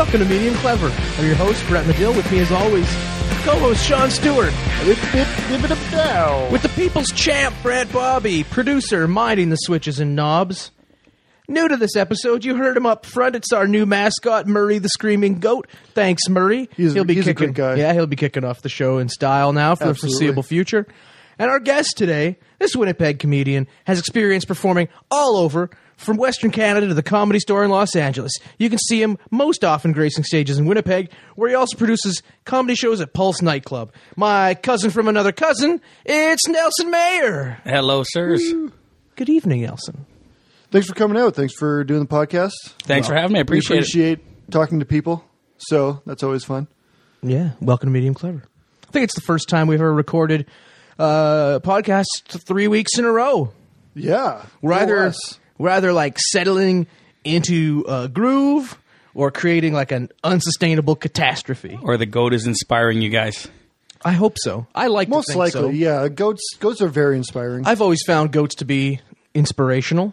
Welcome to Medium Clever. I'm your host, Brett Medill. With me, as always, co-host Sean Stewart. With the people's champ, Brad Bobby. Producer, minding the switches and knobs. New to this episode, you heard him up front. It's our new mascot, Murray the Screaming Goat. Thanks, Murray. He's a good guy. Yeah, he'll be kicking off the show in style now for the foreseeable future. And our guest today, this Winnipeg comedian, has experience performing all over, from Western Canada to the Comedy Store in Los Angeles. You can see him most often gracing stages in Winnipeg, where he also produces comedy shows at Pulse Nightclub. My cousin from another cousin, it's Nelson Mayer. Hello, sirs. Good evening, Nelson. Thanks for coming out. Thanks for doing the podcast. Thanks for having me. I appreciate it. Talking to people, so that's always fun. Yeah, welcome to Medium Clever. I think it's the first time we've ever recorded podcast 3 weeks in a row. Yeah. Rather like settling into a groove or creating like an unsustainable catastrophe. Or the goat is inspiring you guys. I hope so. I like Most to think likely, so. yeah. Goats are very inspiring. I've always found goats to be inspirational.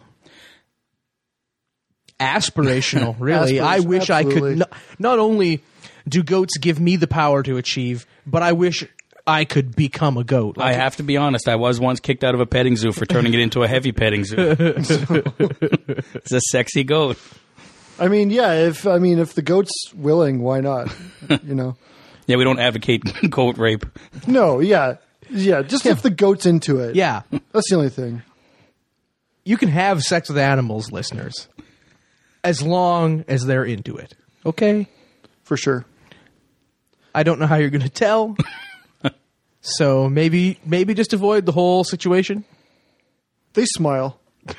Aspirational, really. I wish absolutely. I could. Not only do goats give me the power to achieve, but I wish I could become a goat. I have to be honest. I was once kicked out of a petting zoo for turning it into a heavy petting zoo. It's a sexy goat. I mean, yeah. If the goat's willing, why not? You know. Yeah, we don't advocate goat rape. No. Yeah. Just if the goat's into it. Yeah. That's the only thing. You can have sex with animals, listeners, as long as they're into it. Okay? For sure. I don't know how you're going to tell. So maybe just avoid the whole situation. They smile.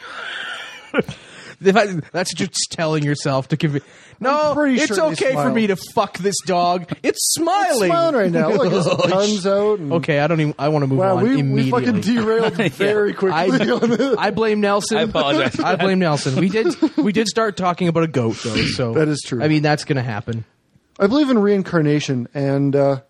That's just telling yourself to give it. No, it's sure okay for me to fuck this dog. It's smiling. It's smiling right now. Look, his tongue's out. And, Okay, I want to move on we immediately. fucking derailed very quickly on this. I blame Nelson. I apologize. I blame Nelson. We did start talking about a goat though, so That is true. I mean, that's going to happen. I believe in reincarnation, and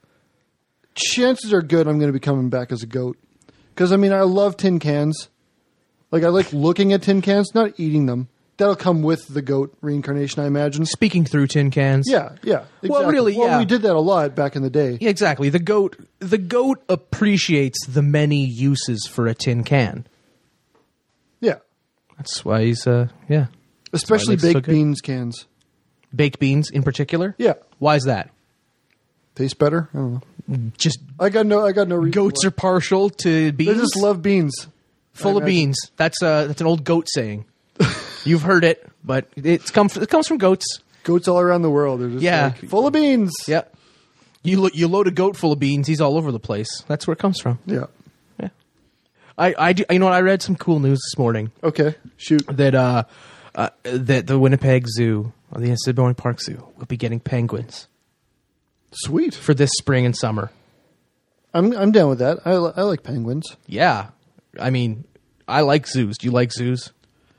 chances are good I'm going to be coming back as a goat. Because, I mean, I love tin cans. Like, I like looking at tin cans, not eating them. That'll come with the goat reincarnation, I imagine. Speaking through tin cans. Yeah, exactly. Well, really, yeah. we did that a lot back in the day. Yeah, exactly. The goat appreciates the many uses for a tin can. Yeah. That's why he's yeah. Especially That's why it makes it so baked good. beans cans. Baked beans in particular? Yeah. Why is that? Tastes better? I don't know. Just I got no reason. goats are partial to beans. They just love beans. full of beans. That's an old goat saying. You've heard it, but it comes from goats. Goats all around the world. They're just like, full of beans. Yeah. You load a goat full of beans, he's all over the place. That's where it comes from. Yeah. Yeah. You know what? I read some cool news this morning. Okay. Shoot. That the Winnipeg Zoo, or the Assiniboine Park Zoo, will be getting penguins Sweet. for this spring and summer. I'm down with that. I like penguins. Yeah. I mean, I like zoos. Do you like zoos?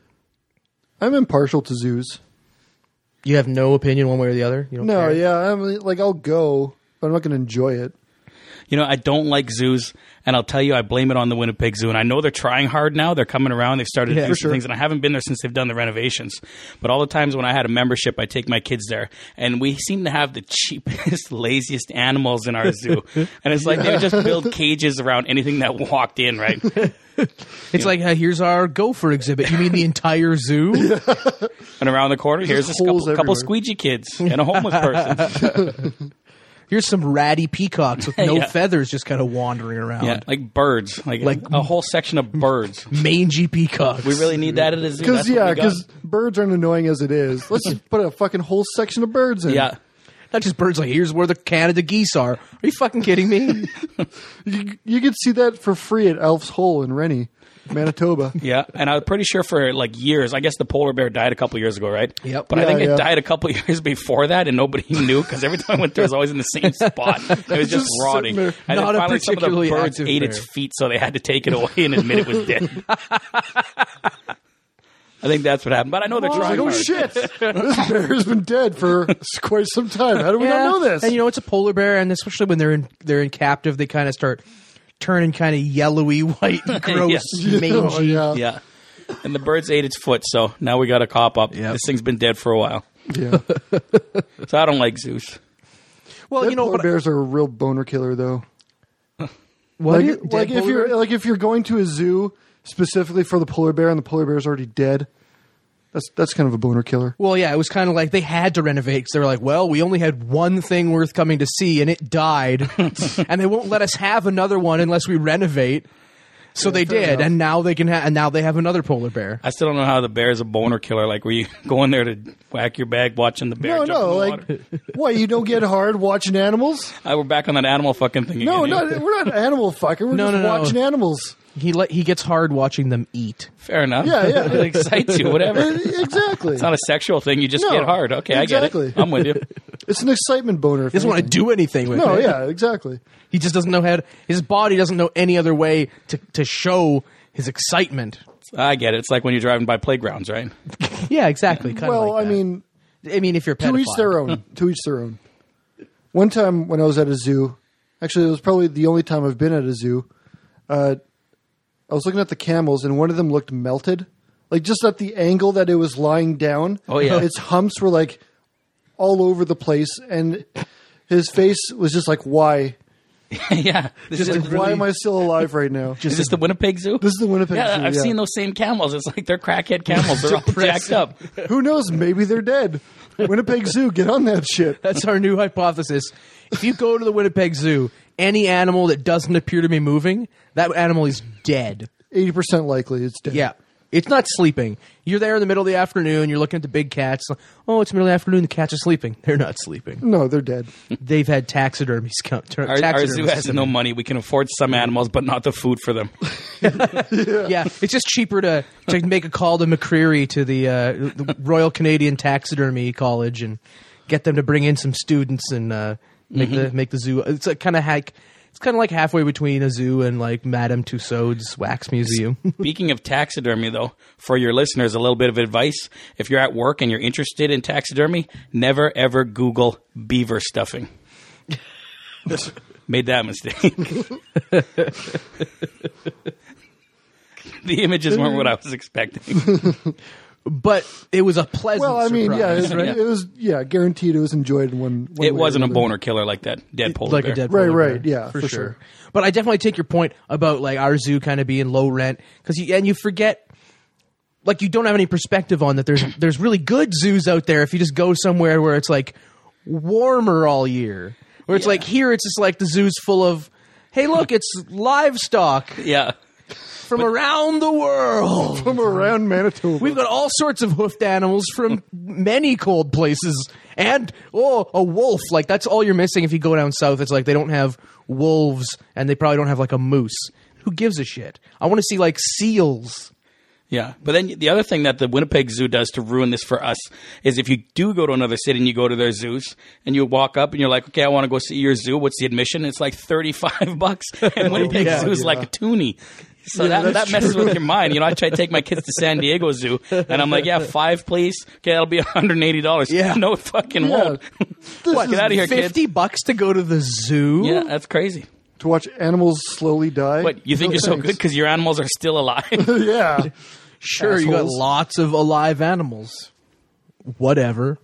I'm impartial to zoos. You have no opinion one way or the other? You don't care? Yeah. I'll go, but I'm not going to enjoy it. You know, I don't like zoos, and I'll tell you, I blame it on the Winnipeg Zoo. And I know they're trying hard now. They're coming around. They've started to do some things, and I haven't been there since they've done the renovations. But all the times when I had a membership, I take my kids there, and we seem to have the cheapest, laziest animals in our zoo. And it's like they would just build cages around anything that walked in, right? It's like, here's our gopher exhibit. You mean the entire zoo? And around the corner, here's a couple everywhere. squeegee kids and a homeless person. Here's some ratty peacocks with no Yeah. feathers just kind of wandering around. Yeah, like birds. Like a whole section of birds. Mangy peacocks. We really need that at a zoo. That's what we got. Because birds aren't annoying as it is. Let's just put a fucking whole section of birds in. Yeah. Not just birds, like, here's where the Canada geese are. Are you fucking kidding me? You could see that for free at Elf's Hole in Rennie, Manitoba. Yeah, and I'm pretty sure for like years, I guess the polar bear died a couple years ago, right? Yep. But I think Yeah. it died a couple years before that, and nobody knew because every time I went there, it was always in the same spot. It was just rotting. sitting And there. Not then a finally, some of the particularly birds active ate bear. its feet, so they had to take it away and admit it was dead. I think that's what happened. But I know they're I was trying. like, oh hard. shit, this bear's been dead for quite some time. How do we not know this? And you know, it's a polar bear, and especially when they're in captive, they kind of start turning kind of yellowy, white, gross, Yes. mangy. Yeah. Yeah. And the birds ate its foot, so now we got to cop up. Yep. This thing's been dead for a while. Yeah. So I don't like zoos. Well, Dead polar bears are a real boner killer, though. What? If you're going to a zoo specifically for the polar bear and the polar bear's already dead, that's kind of a boner killer. Well, yeah, it was kind of like they had to renovate because they were like, well, we only had one thing worth coming to see and it died, and they won't let us have another one unless we renovate. So they did, enough. And now they can. And now they have another polar bear. I still don't know how the bear's a boner killer. Like, were you going there to whack your bag watching the bear? jump in the water? What? You don't get hard watching animals? We're back on that animal fucking thing again. No, we're not animal fucking. We're just watching animals. He gets hard watching them eat. Fair enough. Yeah. It excites you, whatever. Exactly. It's not a sexual thing. You just get hard. Okay, exactly. I get it. I'm with you. It's an excitement boner. He doesn't want to do anything with it. No, yeah, exactly. He just doesn't know how to, his body doesn't know any other way to show his excitement. I get it. It's like when you're driving by playgrounds, right? Yeah, exactly. I mean, if you're a pedophile. To each their own. To each their own. One time when I was at a zoo, actually it was probably the only time I've been at a zoo, I was looking at the camels, and one of them looked melted. Like, just at the angle that it was lying down. Oh, yeah. Its humps were, like, all over the place, and his face was just like, why? Yeah. Why am I still alive right now? Is this the Winnipeg Zoo? This is the Winnipeg Zoo, I've seen those same camels. It's like they're crackhead camels. They're all jacked up. Who knows? Maybe they're dead. Winnipeg Zoo, get on that shit. That's our new hypothesis. If you go to the Winnipeg Zoo, any animal that doesn't appear to be moving, that animal is dead. 80% likely it's dead. Yeah. It's not sleeping. You're there in the middle of the afternoon, you're looking at the big cats. Oh, it's the middle of the afternoon, the cats are sleeping. They're not sleeping. No, they're dead. They've had taxidermies come. Our zoo has no money. We can afford some animals, but not the food for them. Yeah, it's just cheaper to make a call to McCreary to the Royal Canadian Taxidermy College and get them to bring in some students and make the zoo. It's kind of like halfway between a zoo and like Madame Tussauds Wax Museum. Speaking of taxidermy, though, for your listeners, a little bit of advice. If you're at work and you're interested in taxidermy, never, ever Google beaver stuffing. Made that mistake. The images weren't what I was expecting. But it was a pleasant surprise. It was guaranteed it was enjoyed in one it wasn't a boner killer like that dead polar bear. A dead polar bear. Right, yeah, for sure. But I definitely take your point about like our zoo kind of being low rent because you forget, like, you don't have any perspective on that. There's really good zoos out there if you just go somewhere where it's like warmer all year. Where it's like here, it's just like the zoo's full of, hey, look, it's livestock. Yeah. From around the world. From around Manitoba. We've got all sorts of hoofed animals from many cold places. And, a wolf. Like, that's all you're missing if you go down south. It's like they don't have wolves, and they probably don't have, like, a moose. Who gives a shit? I want to see, like, seals. Yeah. But then the other thing that the Winnipeg Zoo does to ruin this for us is if you do go to another city and you go to their zoos and you walk up and you're like, okay, I want to go see your zoo. What's the admission? It's like $35. And Winnipeg Zoo's like a toonie. So that messes with your mind. You know, I try to take my kids to San Diego Zoo, and I'm like, yeah, 5, please. Okay, that'll be $180. Yeah. No, it fucking won't. What, get out of here, kids. $50 to go to the zoo? Yeah, that's crazy. To watch animals slowly die? What, you think you're so good because your animals are still alive? Yeah. Sure, assholes. You got lots of alive animals. Whatever.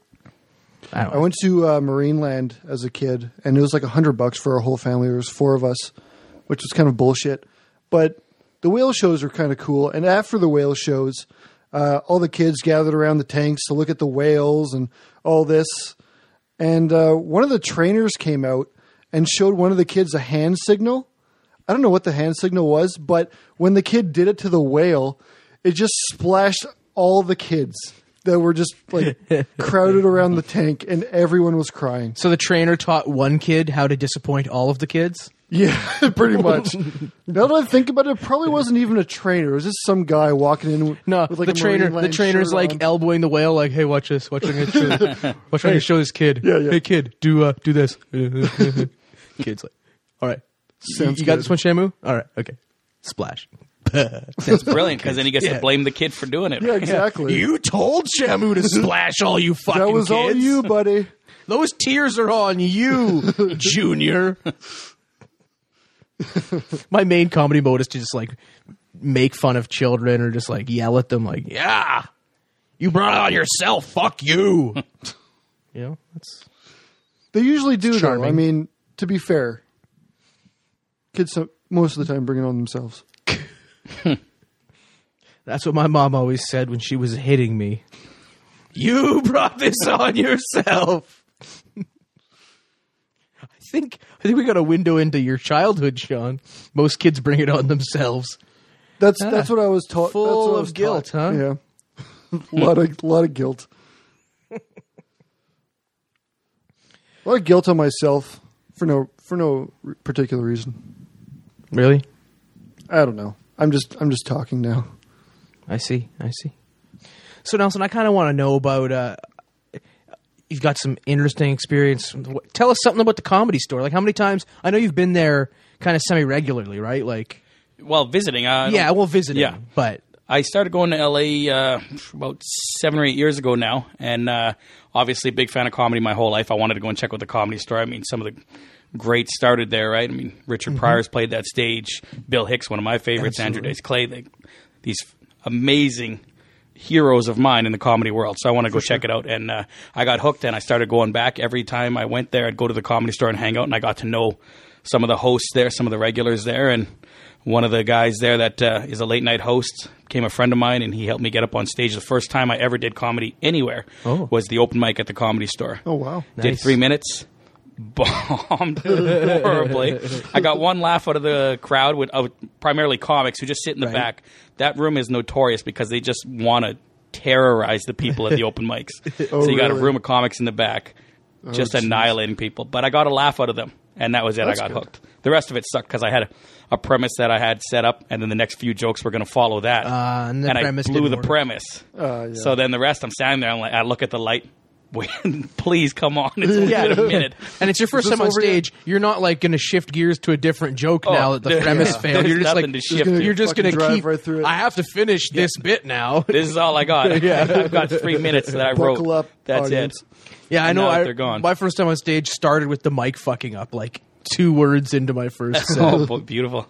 I went to Marineland as a kid, and it was like $100 for our whole family. There was 4 of us, which was kind of bullshit. But the whale shows were kind of cool. And after the whale shows, all the kids gathered around the tanks to look at the whales and all this. And one of the trainers came out and showed one of the kids a hand signal. I don't know what the hand signal was, but when the kid did it to the whale, it just splashed all the kids that were just like crowded around the tank, and everyone was crying. So the trainer taught one kid how to disappoint all of the kids? Yeah, pretty much. Now that I think about it, it probably wasn't even a trainer. It was just some guy walking in with like the trainer's like elbowing the whale, like, hey, watch this. Watch, I'm going to show this kid. Yeah. Hey, kid, do this. Kid's like, all right. You got this one, Shamu? All right, okay. Splash. That's brilliant, because then he gets to blame the kid for doing it. Yeah, exactly. You told Shamu to splash all you fucking kids. That was all you, buddy. Those tears are on you, Junior. My main comedy mode is to just like make fun of children or just like yell at them like, yeah, You brought it on yourself. Fuck you. You know, that's... They usually do, charming. though. I mean, to be fair, kids most of the time bring it on themselves. That's what my mom always said when she was hitting me. You brought this on yourself. I think we got a window into your childhood, Sean. Most kids bring it on themselves. That's what I was taught. Full of guilt, huh? Yeah, a lot of guilt. A lot of guilt on myself for no particular reason. Really? I don't know. I'm just talking now. I see. So Nelson, I kind of want to know about. You've got some interesting experience. Tell us something about the Comedy Store. Like, how many times? I know you've been there kind of semi-regularly, right? Like, well, visiting. Visiting. Yeah, but I started going to LA about 7 or 8 years ago now, and obviously a big fan of comedy my whole life. I wanted to go and check out the Comedy Store. I mean, some of the greats started there, right? I mean, Richard Pryor's played that stage. Bill Hicks, one of my favorites. Absolutely. Andrew Dice Clay. These amazing heroes of mine in the comedy world. So I want to go check it out. And I got hooked, and I started going back. Every time I went there, I'd go to the Comedy Store and hang out, and I got to know some of the hosts there, some of the regulars there, and one of the guys there that is a late-night host became a friend of mine, and he helped me get up on stage. The first time I ever did comedy anywhere was the open mic at the Comedy Store. Oh, wow. Nice. Did 3 minutes. Bombed horribly. I got one laugh out of the crowd with primarily comics who just sit in the back. That room is notorious because they just want to terrorize the people at the open mics. So you got a room of comics in the back just annihilating people. But I got a laugh out of them, and that was it. I got hooked. The rest of it sucked because I had a premise that I had set up, and then the next few jokes were going to follow that. And I blew the premise. So then the rest, I'm standing there, I look at the light. Wait, please come on. It's only been a minute. And it's your first time on stage. You're not like going to shift gears to a different joke now that the premise failed. You're just like, you're just going to keep, right through it. I have to finish this bit now. This is all I got. I've got 3 minutes that I wrote. Buckle up, That's audience. it. Yeah, I know. They're gone. My first time on stage started with the mic fucking up, like 2 words into my first set. Oh, beautiful.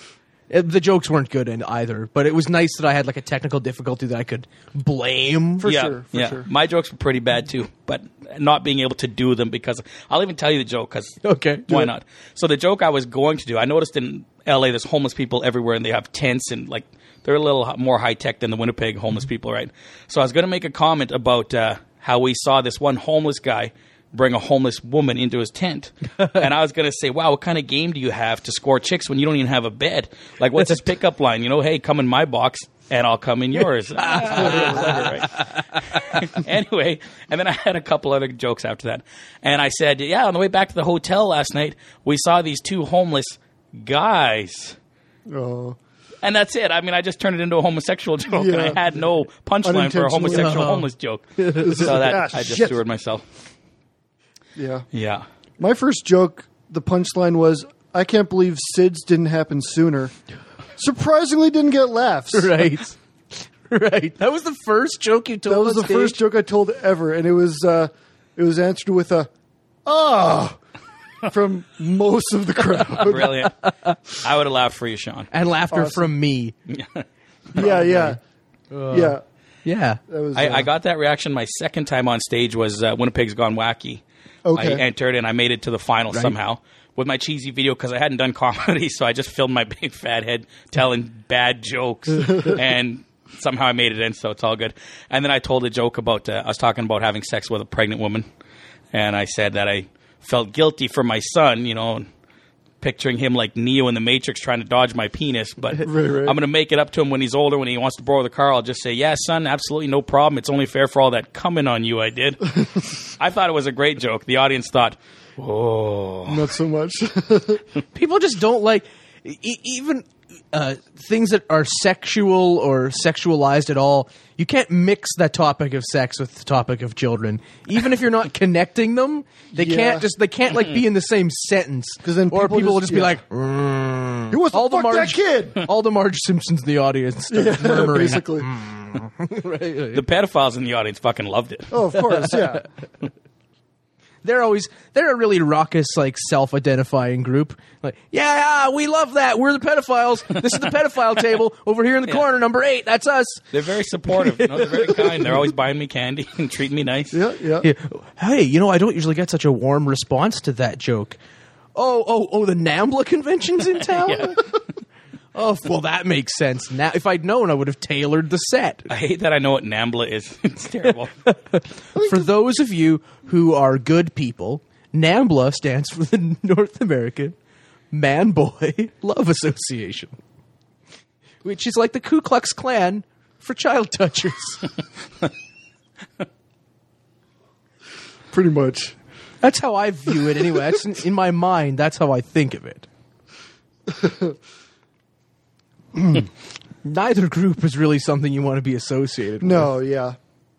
The jokes weren't good in either, but it was nice that I had like a technical difficulty that I could blame. For sure. My jokes were pretty bad too, but not being able to do them because I'll even tell you the joke because why not? So the joke I was going to do, I noticed in LA there's homeless people everywhere and they have tents and like they're a little more high tech than the Winnipeg homeless people, right? So I was going to make a comment about how we saw this one homeless guy bring a homeless woman into his tent. And I was going to say, wow, what kind of game do you have to score chicks when you don't even have a bed? Like, what's his pickup line? You know, hey, come in my box and I'll come in yours. Right? Anyway, and then I had a couple other jokes after that. And I said, yeah, on the way back to the hotel last night, we saw these 2 homeless guys. Oh. And that's it. I mean, I just turned it into a homosexual joke, and I had no punchline for a homosexual homeless joke. So that I just screwed myself. Yeah. My first joke, the punchline was, I can't believe SIDS didn't happen sooner. Surprisingly didn't get laughs. Right. That was the first joke you told. That was the first joke I told ever, and it was answered with a from most of the crowd. Brilliant. I would have laughed for you, Sean. And laughter from me. Yeah. Yeah. That was, I got that reaction my second time on stage was Winnipeg's Gone Wacky. Okay. I entered and I made it to the final somehow with my cheesy video because I hadn't done comedy, so I just filmed my big fat head telling bad jokes, and somehow I made it in, so it's all good. And then I told a joke about I was talking about having sex with a pregnant woman, and I said that I felt guilty for my son, you know, picturing him like Neo in the Matrix trying to dodge my penis, but I'm going to make it up to him when he's older. When he wants to borrow the car, I'll just say, yeah, son, absolutely no problem. It's only fair for all that coming on you I did. I thought it was a great joke. The audience thought, oh. Not so much. People just don't like, even things that are sexual or sexualized at all. You can't mix that topic of sex with the topic of children. Even if you're not connecting them, they can't like be in the same sentence. Then or people will just be like, "Who wants to fuck that kid?" All the Marge Simpsons in the audience start murmuring. Basically. The pedophiles in the audience fucking loved it. Oh, of course, yeah. They're a really raucous, like, self-identifying group. Like, yeah, we love that. We're the pedophiles. This is the pedophile table over here in the corner, number 8. That's us. They're very supportive. They're very kind. They're always buying me candy and treating me nice. Yeah. Hey, I don't usually get such a warm response to that joke. Oh, the NAMBLA convention's in town? Yeah. Oh, well, that makes sense. Now, if I'd known, I would have tailored the set. I hate that I know what NAMBLA is. It's terrible. For those of you who are good people, NAMBLA stands for the North American Man-Boy Love Association, which is like the Ku Klux Klan for child touchers. Pretty much. That's how I view it anyway. That's in my mind, that's how I think of it. Neither group is really something you want to be associated with. No, yeah.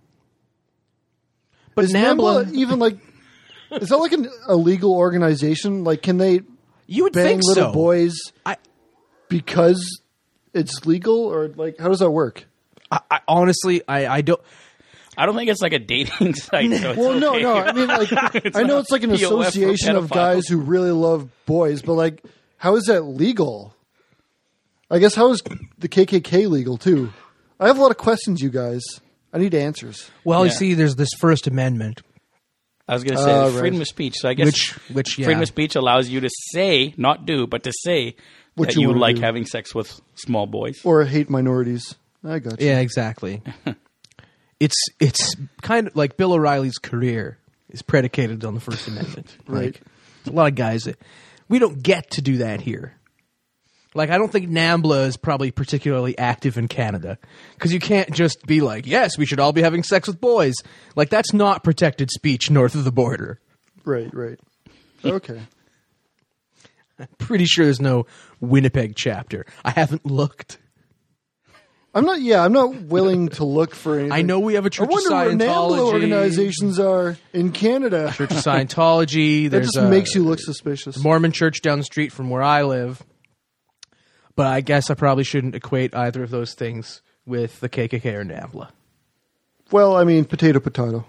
But is NAMBLA even like, is that like a legal organization? Like, can they you would bang think little so. boys because it's legal, or like how does that work? I honestly, I don't. I don't think it's like a dating site. So Well, it's okay. no. I mean, like, I know it's like an POF for association of pedophiles. guys who really love boys, but like, how is that legal? I guess how is the KKK legal too? I have a lot of questions, you guys. I need answers. Well, you Yeah. see, there's this First Amendment. I was going to say Right. freedom of speech. So I guess Which yeah. freedom of speech allows you to say, not do, but to say What that you you wanna like do. having sex with small boys. Or hate minorities. I got you. Yeah, exactly. It's kind of like Bill O'Reilly's career is predicated on the First Amendment. Right. Like, a lot of guys that we don't get to do that here. Like, I don't think NAMBLA is probably particularly active in Canada because you can't just be like, yes, we should all be having sex with boys. Like, that's not protected speech north of the border. Right. Okay. I'm pretty sure there's no Winnipeg chapter. I haven't looked. I'm not willing to look for anything. I know we have a I Church of wonder where NAMBLA Scientology. organizations are in Canada. Church of Scientology. That There's just makes you look suspicious. Mormon church down the street from where I live. But I guess I probably shouldn't equate either of those things with the KKK or NAMBLA. Well, I mean, potato.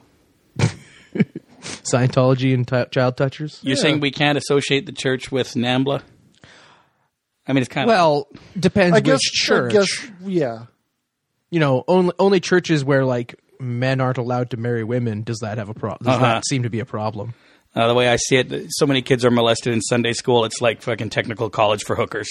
Scientology and child touchers? You're saying we can't associate the church with NAMBLA? I mean, it's kind of... Well, depends which church. I guess, yeah. Only churches where, like, men aren't allowed to marry women, does that have a problem? Does that seem to be a problem? the way I see it, so many kids are molested in Sunday school, it's like fucking technical college for hookers.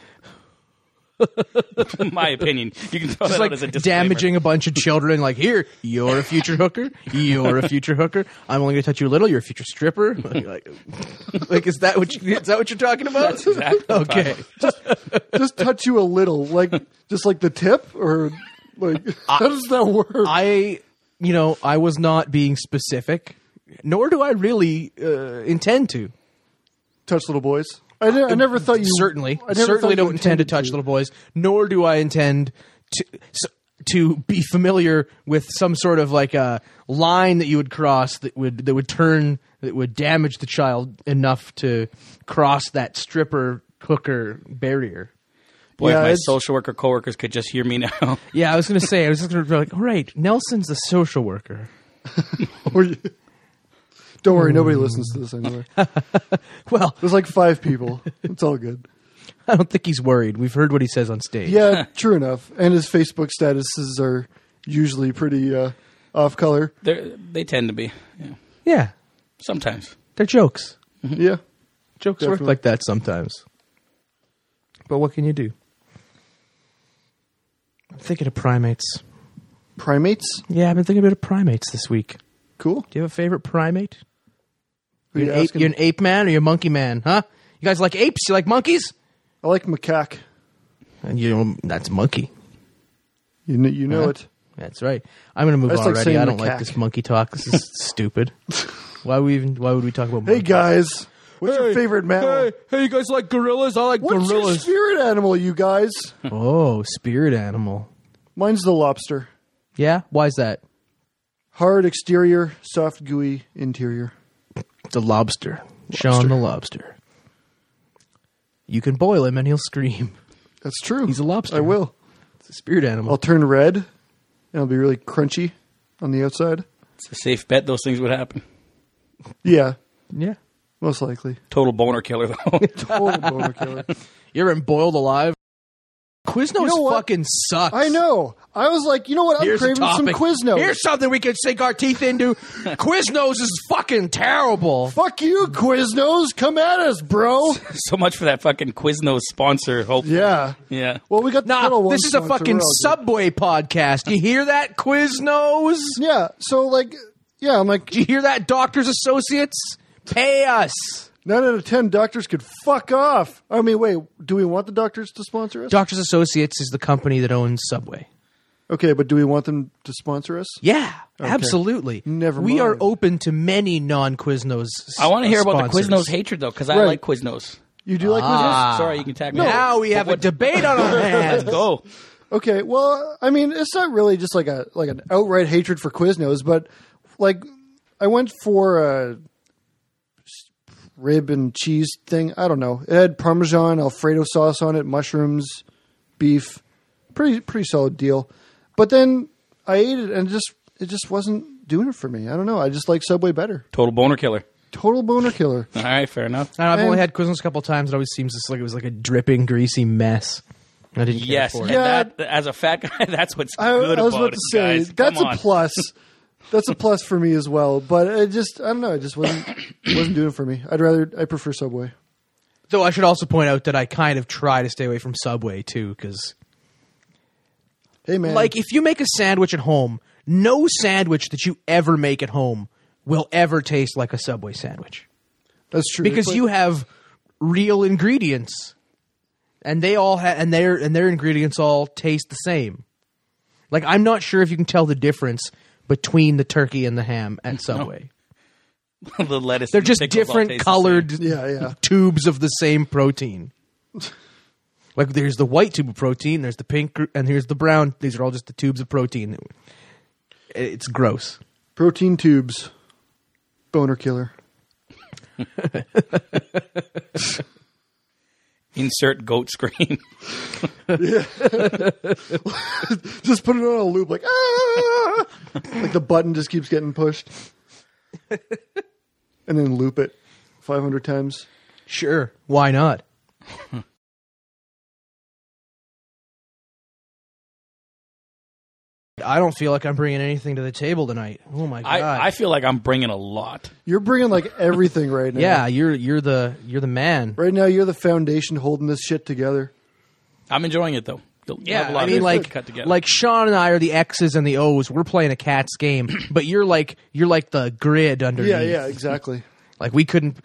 My opinion. You can throw Just that like out as a disclaimer. damaging a bunch of children. Like, here, you're a future hooker. You're a future hooker. I'm only going to touch you a little. You're a future stripper. Like, is that what you're talking about? That's exactly what I'm okay. Just touch you a little, like just like the tip, or like how does that work? I was not being specific, nor do I really intend to. Touch little boys. I never thought you Certainly I never thought don't you intend to touch little boys, nor do I intend to be familiar with some sort of like a line that you would cross that would damage the child enough to cross that stripper hooker barrier. Boy, Yeah, if my it's- social worker coworkers could just hear me now. Yeah, I was just going to be like, all right, Nelson's a social worker. Don't worry, nobody listens to this anyway. Well, There's like 5 people. It's all good. I don't think he's worried. We've heard what he says on stage. Yeah, true enough. And his Facebook statuses are usually pretty off color. They tend to be. Yeah. Yeah, Sometimes. they're jokes. Yeah. Jokes work Definitely. like that sometimes. But what can you do? I'm thinking of primates. Primates? Yeah, I've been thinking about primates this week. Cool. Do you have a favorite primate? Who you You're asking? an ape man or you're a monkey man, huh? You guys like apes? You like monkeys? I like macaque. And that's monkey. You know it. That's right. I'm going to move I just on like already. saying I don't macaque. like this monkey talk. This is stupid. Why would we talk about monkeys? Hey guys, what's your favorite mammal? Hey, you guys like gorillas? I like What's your gorillas. spirit animal, you guys? Oh, spirit animal. Mine's the lobster. Yeah? Why is that? Hard exterior, soft gooey interior. The lobster. Sean the lobster. You can boil him and he'll scream. That's true. He's a lobster. I will. It's a spirit animal. I'll turn red, and it'll be really crunchy on the outside. It's a safe bet those things would happen. Yeah, Yeah. most likely. Total boner killer, though. Total boner killer. You're in Boiled Alive. Quiznos You know what? fucking sucks. I know. I was like, you know what? I'm Here's a craving some topic. Quiznos. Here's something we could sink our teeth into. Quiznos is fucking terrible. Fuck you, Quiznos. Come at us, bro. So much for that fucking Quiznos sponsor, hopefully. Yeah. Yeah. Well, we got the Kettle Nah, One this is a sponsor. fucking We're all good. Subway podcast. You hear that, Quiznos? Yeah. So, like, yeah, I'm like, Do you hear that, Doctors Associates? Pay us. 9 out of 10 doctors could fuck off. I mean, wait, do we want the doctors to sponsor us? Doctors Associates is the company that owns Subway. Okay, but do we want them to sponsor us? Yeah, absolutely. Never We are mind. open to many non-Quiznos I want to hear about the sponsors. Quiznos hatred, though, because I Right. like Quiznos. You do like Quiznos? Sorry, you can tag me. Now we have a debate on our hands. Go. Okay, well, I mean, it's not really just like an outright hatred for Quiznos, but like I went for a rib and cheese thing. I don't know. It had Parmesan, Alfredo sauce on it, mushrooms, beef. Pretty solid deal. But then I ate it and it just wasn't doing it for me. I don't know. I just like Subway better. Total boner killer. Total boner killer. All right, fair enough. I've only And- had Quiznos a couple times. It always seems just like it was like a dripping, greasy mess. I didn't care Yes, for and it. Yeah. that, as a fat guy, that's what's I good was about about it, to say guys. that's Come a on. plus. That's a plus for me as well. But it just I don't know. It just wasn't doing it for me. I prefer Subway. Though I should also point out that I kind of try to stay away from Subway too, because Hey man, like if you make a sandwich at home, no sandwich that you ever make at home will ever taste like a Subway sandwich that's true. because But- you have real ingredients, and they all and their ingredients all taste the same. Like I'm not sure if you can tell the difference between the turkey and the ham at Subway. The lettuce. They're and just pickles all different taste the colored Yeah. tubes of the same protein. Like there's the white tube of protein, there's the pink, and here's the brown. These are all just the tubes of protein. It's gross. Protein tubes. Boner killer. Insert goat scream. Just put it on a loop like ah! Like the button just keeps getting pushed. And then loop it 500 times. Sure, why not? I don't feel like I'm bringing anything to the table tonight. Oh my god! I feel like I'm bringing a lot. You're bringing like everything right now. yeah, you're the man. Right now you're the foundation holding this shit together. I'm enjoying it though. You'll have a Yeah, lot I of mean, it like, cut together. like Sean and I are the X's and the O's. We're playing a Cats game, but you're like the grid underneath. Yeah, exactly. Like we couldn't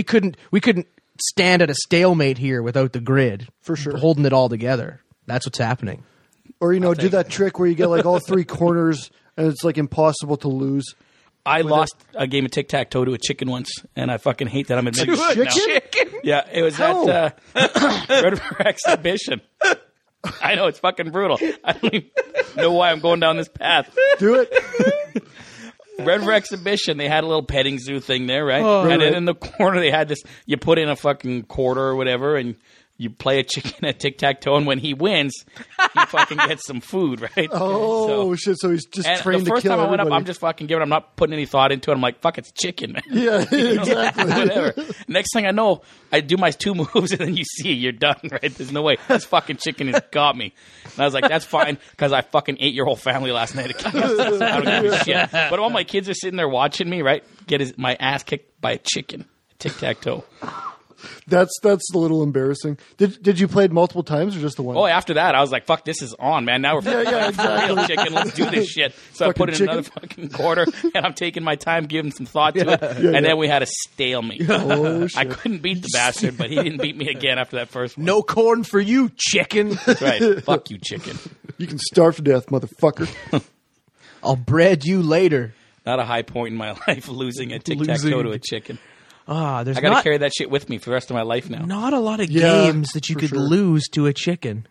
stand at a stalemate here without the grid. For sure. Holding it all together. That's what's happening. Or do that trick where you get like all three corners and it's like impossible to lose. I lost a game of tic-tac-toe to a chicken once, and I fucking hate that I'm admitting To a it now. chicken? Yeah, it was at Red River Exhibition. I know, it's fucking brutal. I don't even know why I'm going down this path. Do it. Red River Exhibition, they had a little petting zoo thing there, right? Oh. And then Right. in the corner, they had this, you put in a fucking quarter or whatever, and you play a chicken at tic-tac-toe, and when he wins, he fucking gets some food, right? Oh, shit. So he's just And trained the to first kill time I went up, everybody. I'm just fucking giving. I'm not putting any thought into it. I'm like, fuck, it's chicken, man. Yeah, exactly. Whatever. Next thing I know, I do my 2 moves, and then you see you're done. Right? There's no way this fucking chicken has got me. And I was like, that's fine because I fucking ate your whole family last night. I don't give a shit. But all my kids are sitting there watching me, right? Get my ass kicked by a chicken. Tic-tac-toe. That's a little embarrassing. Did you play it multiple times or just the one? Oh, after that, I was like, fuck, this is on, man. Now we're yeah, exactly. real chicken. Let's do this shit. So I Fucking put in chicken. another fucking quarter, and I'm taking my time, giving some thought to it. And then we had a stalemate. Oh, shit. I couldn't beat the bastard, but he didn't beat me again after that first one. No corn for you, chicken. That's right. Fuck you, chicken. You can starve to death, motherfucker. I'll bread you later. Not a high point in my life, losing a tic-tac-toe to a chicken. There's I got to not, carry that shit with me for the rest of my life now. not a lot of Yeah, games that you for could sure. lose to a chicken.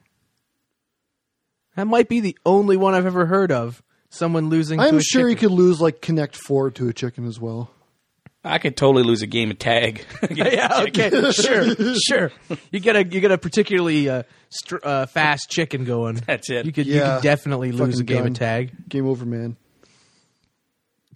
That might be the only one I've ever heard of. Someone losing to I'm a sure you chicken. could lose like Connect 4 to a chicken as well. I could totally lose a game of tag. Yeah, okay, sure. You get a particularly fast chicken going. That's it. You could Yeah. definitely lose Fucking a game done. of tag. Game over, man.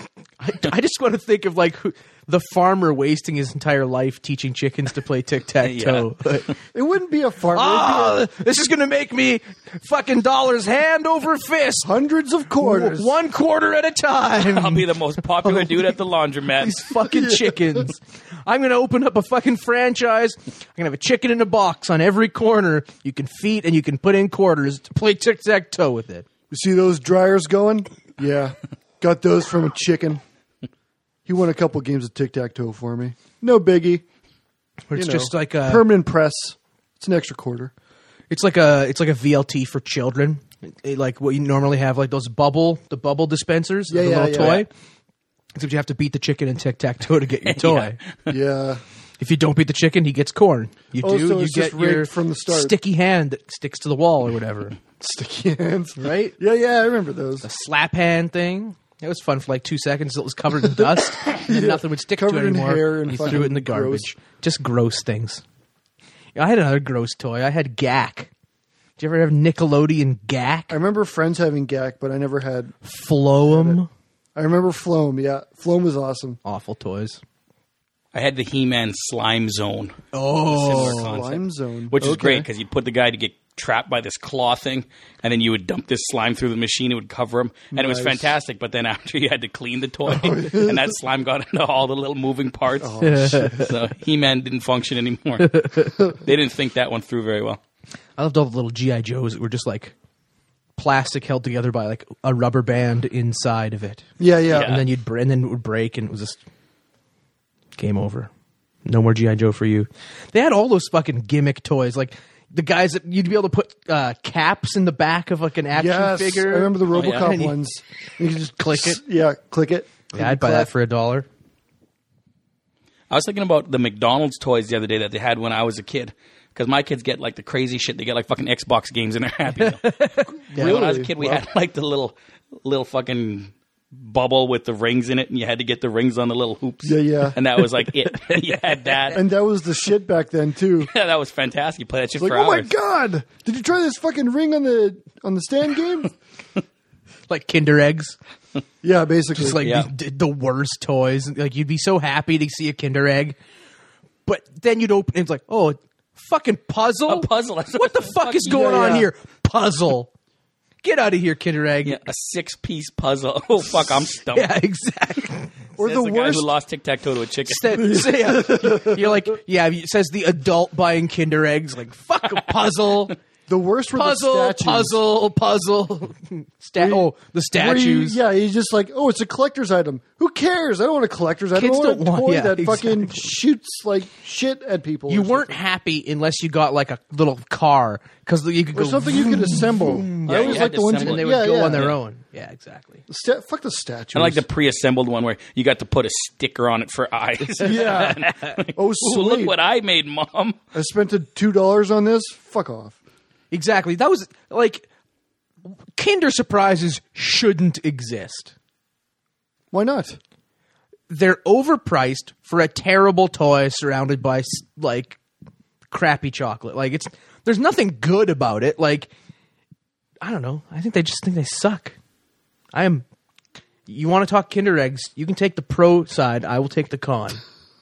I just want to think of like the farmer wasting his entire life teaching chickens to play tic-tac-toe. It wouldn't be a farmer. This is going to make me fucking dollars hand over fist. Hundreds of quarters. 1 quarter at a time. I'll be the most popular dude at the laundromat. These fucking chickens. I'm going to open up a fucking franchise. I'm going to have a chicken in a box on every corner. You can feed and you can put in quarters to play tic-tac-toe with it. You see those dryers going? Yeah. Got those from a chicken. He won a couple games of tic-tac-toe for me. No biggie. It's just like a permanent press. It's an extra quarter. It's like a VLT for children. Like what you normally have, like the bubble dispensers, the little toy. Except you have to beat the chicken in tic-tac-toe to get your toy. Yeah. If you don't beat the chicken, he gets corn. You do, so you it's get just your from the start. sticky hand that sticks to the wall or whatever. Sticky hands, right? Yeah, I remember those. The slap hand thing. It was fun for like 2 seconds until it was covered in dust. And then nothing would stick covered to it anymore. in hair and you threw it in the garbage. gross. Just gross things. I had another gross toy. I had Gak. Did you ever have Nickelodeon Gak? I remember friends having Gak, but I never had Floam. I remember Floam, yeah. Floam was awesome. Awful toys. I had the He-Man Slime Zone. Oh, Slime Zone. Which is great because you'd put the guy to get trapped by this claw thing, and then you would dump this slime through the machine. It would cover him, and it was fantastic. But then after you had to clean the toy, and that slime got into all the little moving parts. So He-Man didn't function anymore. They didn't think that one through very well. I loved all the little G.I. Joes that were just like plastic held together by like a rubber band inside of it. Yeah. And then it would break, and it was just game over. No more G.I. Joe for you. They had all those fucking gimmick toys, like the guys that you'd be able to put caps in the back of like an action figure. I remember the RoboCop ones. You could just click it. Yeah, click it. Yeah, I'd buy that for $1. I was thinking about the McDonald's toys the other day that they had when I was a kid. Because my kids get like the crazy shit. They get like fucking Xbox games and they're happy. Really? When I was a kid, we had like the little fucking bubble with the rings in it, and you had to get the rings on the little hoops. Yeah. And that was like it. You had that. And that was the shit back then too. Yeah, that was fantastic. You play that shit Like, for oh my hours. god! Did you try this fucking ring on the stand game? Like Kinder Eggs. Yeah, basically. Just like the worst toys. Like you'd be so happy to see a Kinder Egg, but then you'd open it, it's like, oh, fucking puzzle. A puzzle. What the fuck is going on here? Puzzle. Get out of here, Kinder Egg. Yeah, a 6-piece puzzle. Oh fuck, I'm stumped. Yeah, exactly. Or Says the the guy worst. who lost tic-tac-toe to a chicken. You're like, it says the adult buying Kinder Eggs. Like, fuck a puzzle. The worst were the Puzzle. statues. The statues. He's just like, oh, it's a collector's item. Who cares? I don't want a collector's item. Kids I want don't a want- toy yeah, that fucking exactly. shoots like shit at people. You or weren't something. happy unless you got like a little car because you could Or go something you could assemble. Yeah, I always you like had the ones to and they assemble would it. go on their own. Yeah, exactly. Fuck the statues. I like the pre-assembled one where you got to put a sticker on it for eyes. Yeah. Oh, Ooh, sweet. look what I made, Mom. I spent $2 on this. Fuck off. Exactly. That was like Kinder Surprises shouldn't exist. Why not? They're overpriced for a terrible toy surrounded by like crappy chocolate. Like there's nothing good about it. Like I don't know. I think they just think they suck. You want to talk Kinder Eggs? You can take the pro side. I will take the con.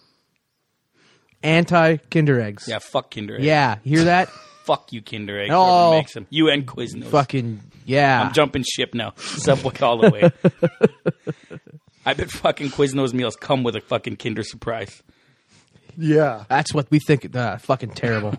Anti Kinder Eggs. Yeah, fuck Kinder Egg. Yeah, you hear that? Fuck you, Kinder Egg. Oh. Whoever makes them. You and Quiznos. Fucking yeah. I'm jumping ship now. Subway all the way. I bet fucking Quiznos meals come with a fucking Kinder Surprise. Yeah. That's what we think. Fucking terrible.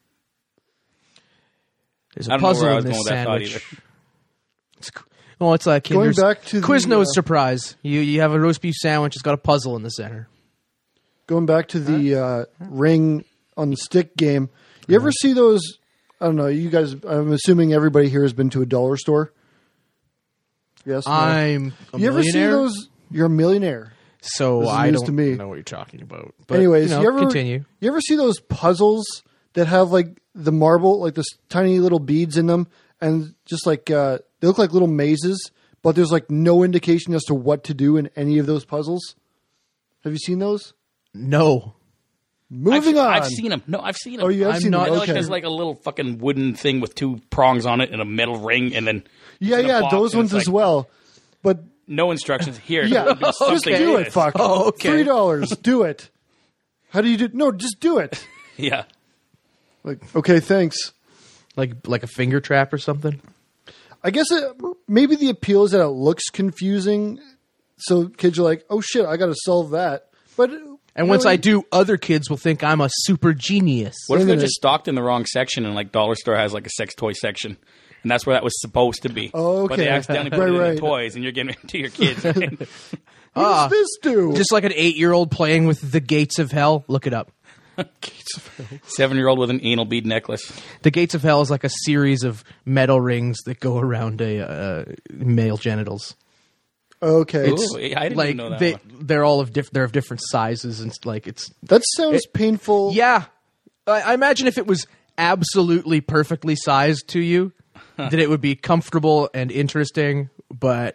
There's I a don't know puzzle where I in was this going with that thought sandwich. It's like Going back to the, Quiznos Surprise. You have a roast beef sandwich. It's got a puzzle in the center. Going back to the ring on the stick game. You ever see those? I don't know. You guys, I'm assuming everybody here has been to a dollar store. Yes. no? I'm a You ever see millionaire, those? You're a millionaire. so This is I news don't to me. know what you're talking about. But, Anyways, you you ever continue? You ever see those puzzles that have like the marble, like this tiny little beads in them, and just like they look like little mazes, but there's like no indication as to what to do in any of those puzzles. Have you seen those? No. Moving on. I've seen them. No, I've seen them. Oh, you have I'm seen not- them. I know, like, Okay. there's like a little fucking wooden thing with 2 prongs on it and a metal ring, and then Yeah, it's in a box, those and ones it's as like- well. But No instructions. Here. Yeah, do something just do like it, this. fuck. Oh, okay. $3, do it. How do you do? No, just do it. Yeah. Like, okay, thanks. Like a finger trap or something. I guess maybe the appeal is that it looks confusing, so kids are like, "Oh shit, I got to solve that." But once I do, other kids will think I'm a super genius. What if they're just stocked in the wrong section and like Dollar Store has like a sex toy section? And that's where that was supposed to be. Oh, okay. But they accidentally put it in the toys and you're giving it to your kids. What does this do? Just like an 8-year-old playing with the gates of hell. Look it up. Gates of Hell. 7-year-old with an anal bead necklace. The gates of hell is like a series of metal rings that go around male genitals. Okay, Ooh, I didn't Like even know that one. they're all of they're of different sizes and like it's that sounds painful. yeah. I imagine if it was absolutely perfectly sized to you, that it would be comfortable and interesting. But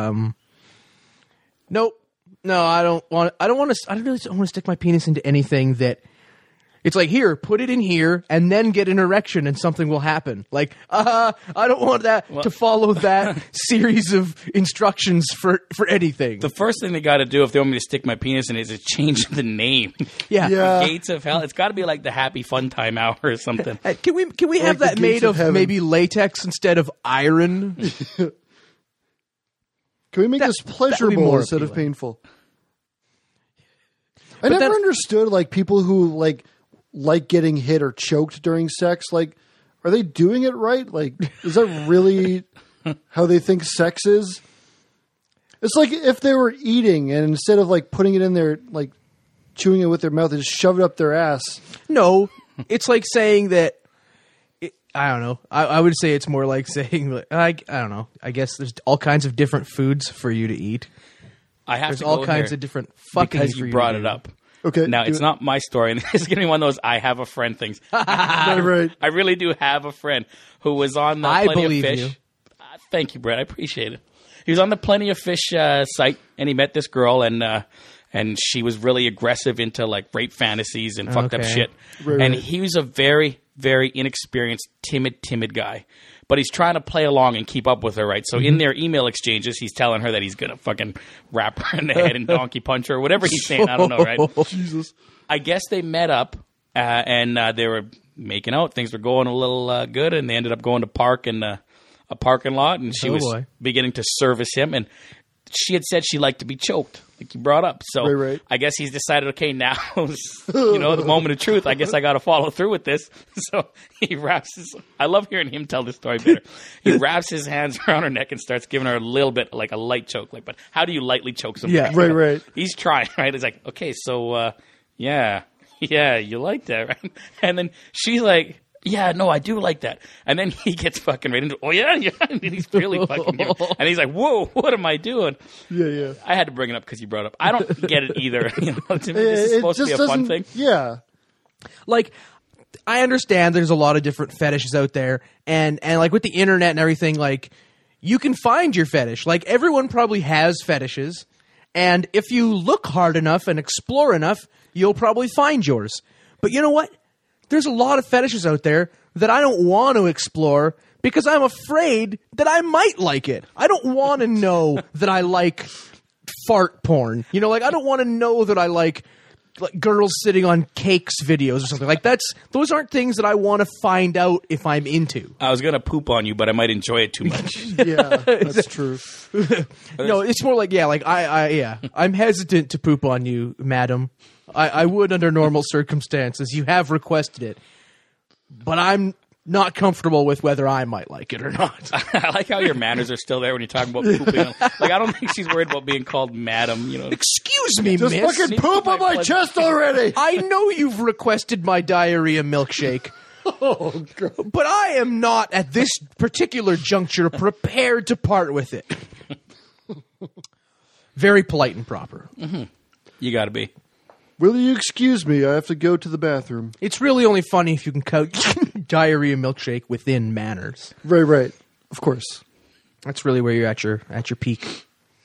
nope, no, I don't really want to stick my penis into anything that. It's like, here, put it in here, and then get an erection, and something will happen. Like, I don't want that to follow that series of instructions for anything. The first thing they got to do if they want me to stick my penis in is to change the name. Yeah. Gates of Hell. It's got to be like the Happy Fun Time Hour or something. Hey, can we have Like that the made Gates of of Heaven. maybe latex instead of iron? Can we make this that'd be pleasurable more instead of appealing. painful? I never then- understood like people who like getting hit or choked during sex. Like, are they doing it right? Like, is that really how they think sex is? It's like if they were eating and instead of like putting it in their like chewing it with their mouth, they just shove it up their ass. No, it's like saying that. I don't know. I would say it's more like saying I don't know. I guess there's all kinds of different foods for you to eat. I have There's to all go kinds here of different fucking because for you brought to it do. up. Okay, Now, do it's it. not my story, and this is going to be one of those I have a friend things. Right. I really do have a friend who was on the I Plenty believe of Fish. you. Thank you, Brett. I appreciate it. He was on the Plenty of Fish site, and he met this girl, and she was really aggressive into like rape fantasies and fucked up Okay. shit. Right, and right. he was a very, very inexperienced, timid guy. But he's trying to play along and keep up with her, right? So in their email exchanges, he's telling her that he's going to fucking wrap her in the head and donkey punch her or whatever he's saying. I don't know, right? Jesus. I guess they met up and they were making out. Things were going a little good, and they ended up going to park in a parking lot, and she was boy. beginning to service him. And she had said she liked to be choked, like you brought up. So Right. I guess he's decided, okay, now, the moment of truth. I guess I got to follow through with this. So he wraps his. I love hearing him tell this story better. He wraps his hands around her neck and starts giving her a little bit, like a light choke. Like, but how do you lightly choke somebody? Yeah. Right. He's trying, right? He's like, okay, so, yeah, you like that, right? And then she's like, yeah, no, I do like that. And then he gets fucking right into, oh, yeah. And he's really fucking giving. And he's like, whoa, what am I doing? Yeah. I had to bring it up because you brought it up. I don't get it either. To me, this is supposed to be a fun thing. Yeah. Like, I understand there's a lot of different fetishes out there, and like with the internet and everything, like you can find your fetish. Like everyone probably has fetishes, and if you look hard enough and explore enough, you'll probably find yours. But you know what? There's a lot of fetishes out there that I don't want to explore because I'm afraid that I might like it. I don't want to know that I like fart porn. You know, like I don't want to know that I like girls sitting on cakes videos or something. Like those aren't things that I want to find out if I'm into. I was going to poop on you, but I might enjoy it too much. Yeah, that's true. No, it's more like, I'm hesitant to poop on you, madam. I would under normal circumstances. You have requested it. But I'm not comfortable with whether I might like it or not. I like how your manners are still there when you're talking about pooping. Like, I don't think she's worried about being called madam, Excuse me, Just miss. fucking poop on my chest already. I know you've requested my diarrhea milkshake. Oh, God. But I am not, at this particular juncture, prepared to part with it. Very polite and proper. Mm-hmm. You got to be. Will you excuse me? I have to go to the bathroom. It's really only funny if you can couch diarrhea milkshake within manners. Right. Of course. That's really where you're at your peak.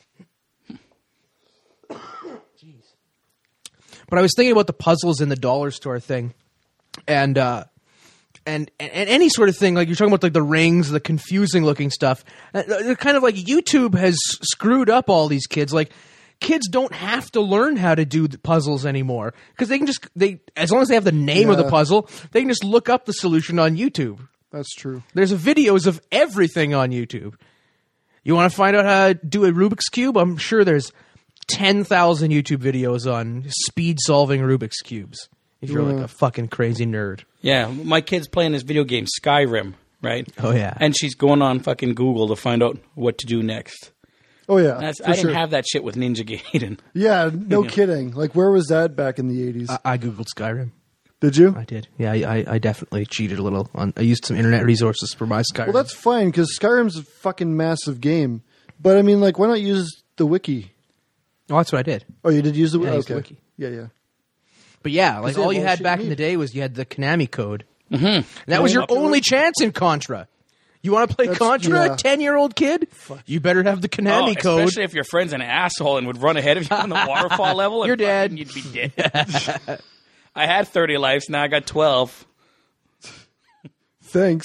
Jeez. But I was thinking about the puzzles in the dollar store thing, and and any sort of thing, like you're talking about like the rings, the confusing looking stuff. They're kind of like YouTube has screwed up all these kids. Like kids don't have to learn how to do the puzzles anymore because they can just as long as they have the name of the puzzle, they can just look up the solution on YouTube. That's true. There's videos of everything on YouTube. You want to find out how to do a Rubik's Cube? I'm sure there's 10,000 YouTube videos on speed solving Rubik's Cubes. If you're like a fucking crazy nerd. Yeah, my kid's playing this video game, Skyrim, right? Oh, yeah. And she's going on fucking Google to find out what to do next. Oh, yeah. I didn't have that shit with Ninja Gaiden. Yeah, no kidding. Like, where was that back in the 80s? I Googled Skyrim. Did you? I did. Yeah, I definitely cheated a little. I used some internet resources for my Skyrim. Well, that's fine, because Skyrim's a fucking massive game. But, I mean, like, why not use the wiki? Oh, that's what I did. Oh, you did use the wiki? Yeah, I used the wiki. Yeah. But yeah, like all you had back in the day was you had the Konami code. Mm-hmm. And that was your only chance in Contra. You want to play Contra, a 10-year-old kid? You better have the Konami code. Especially if your friend's an asshole and would run ahead of you on the waterfall level. You're dead. You'd be dead. I had 30 lives, now I got 12. Thanks.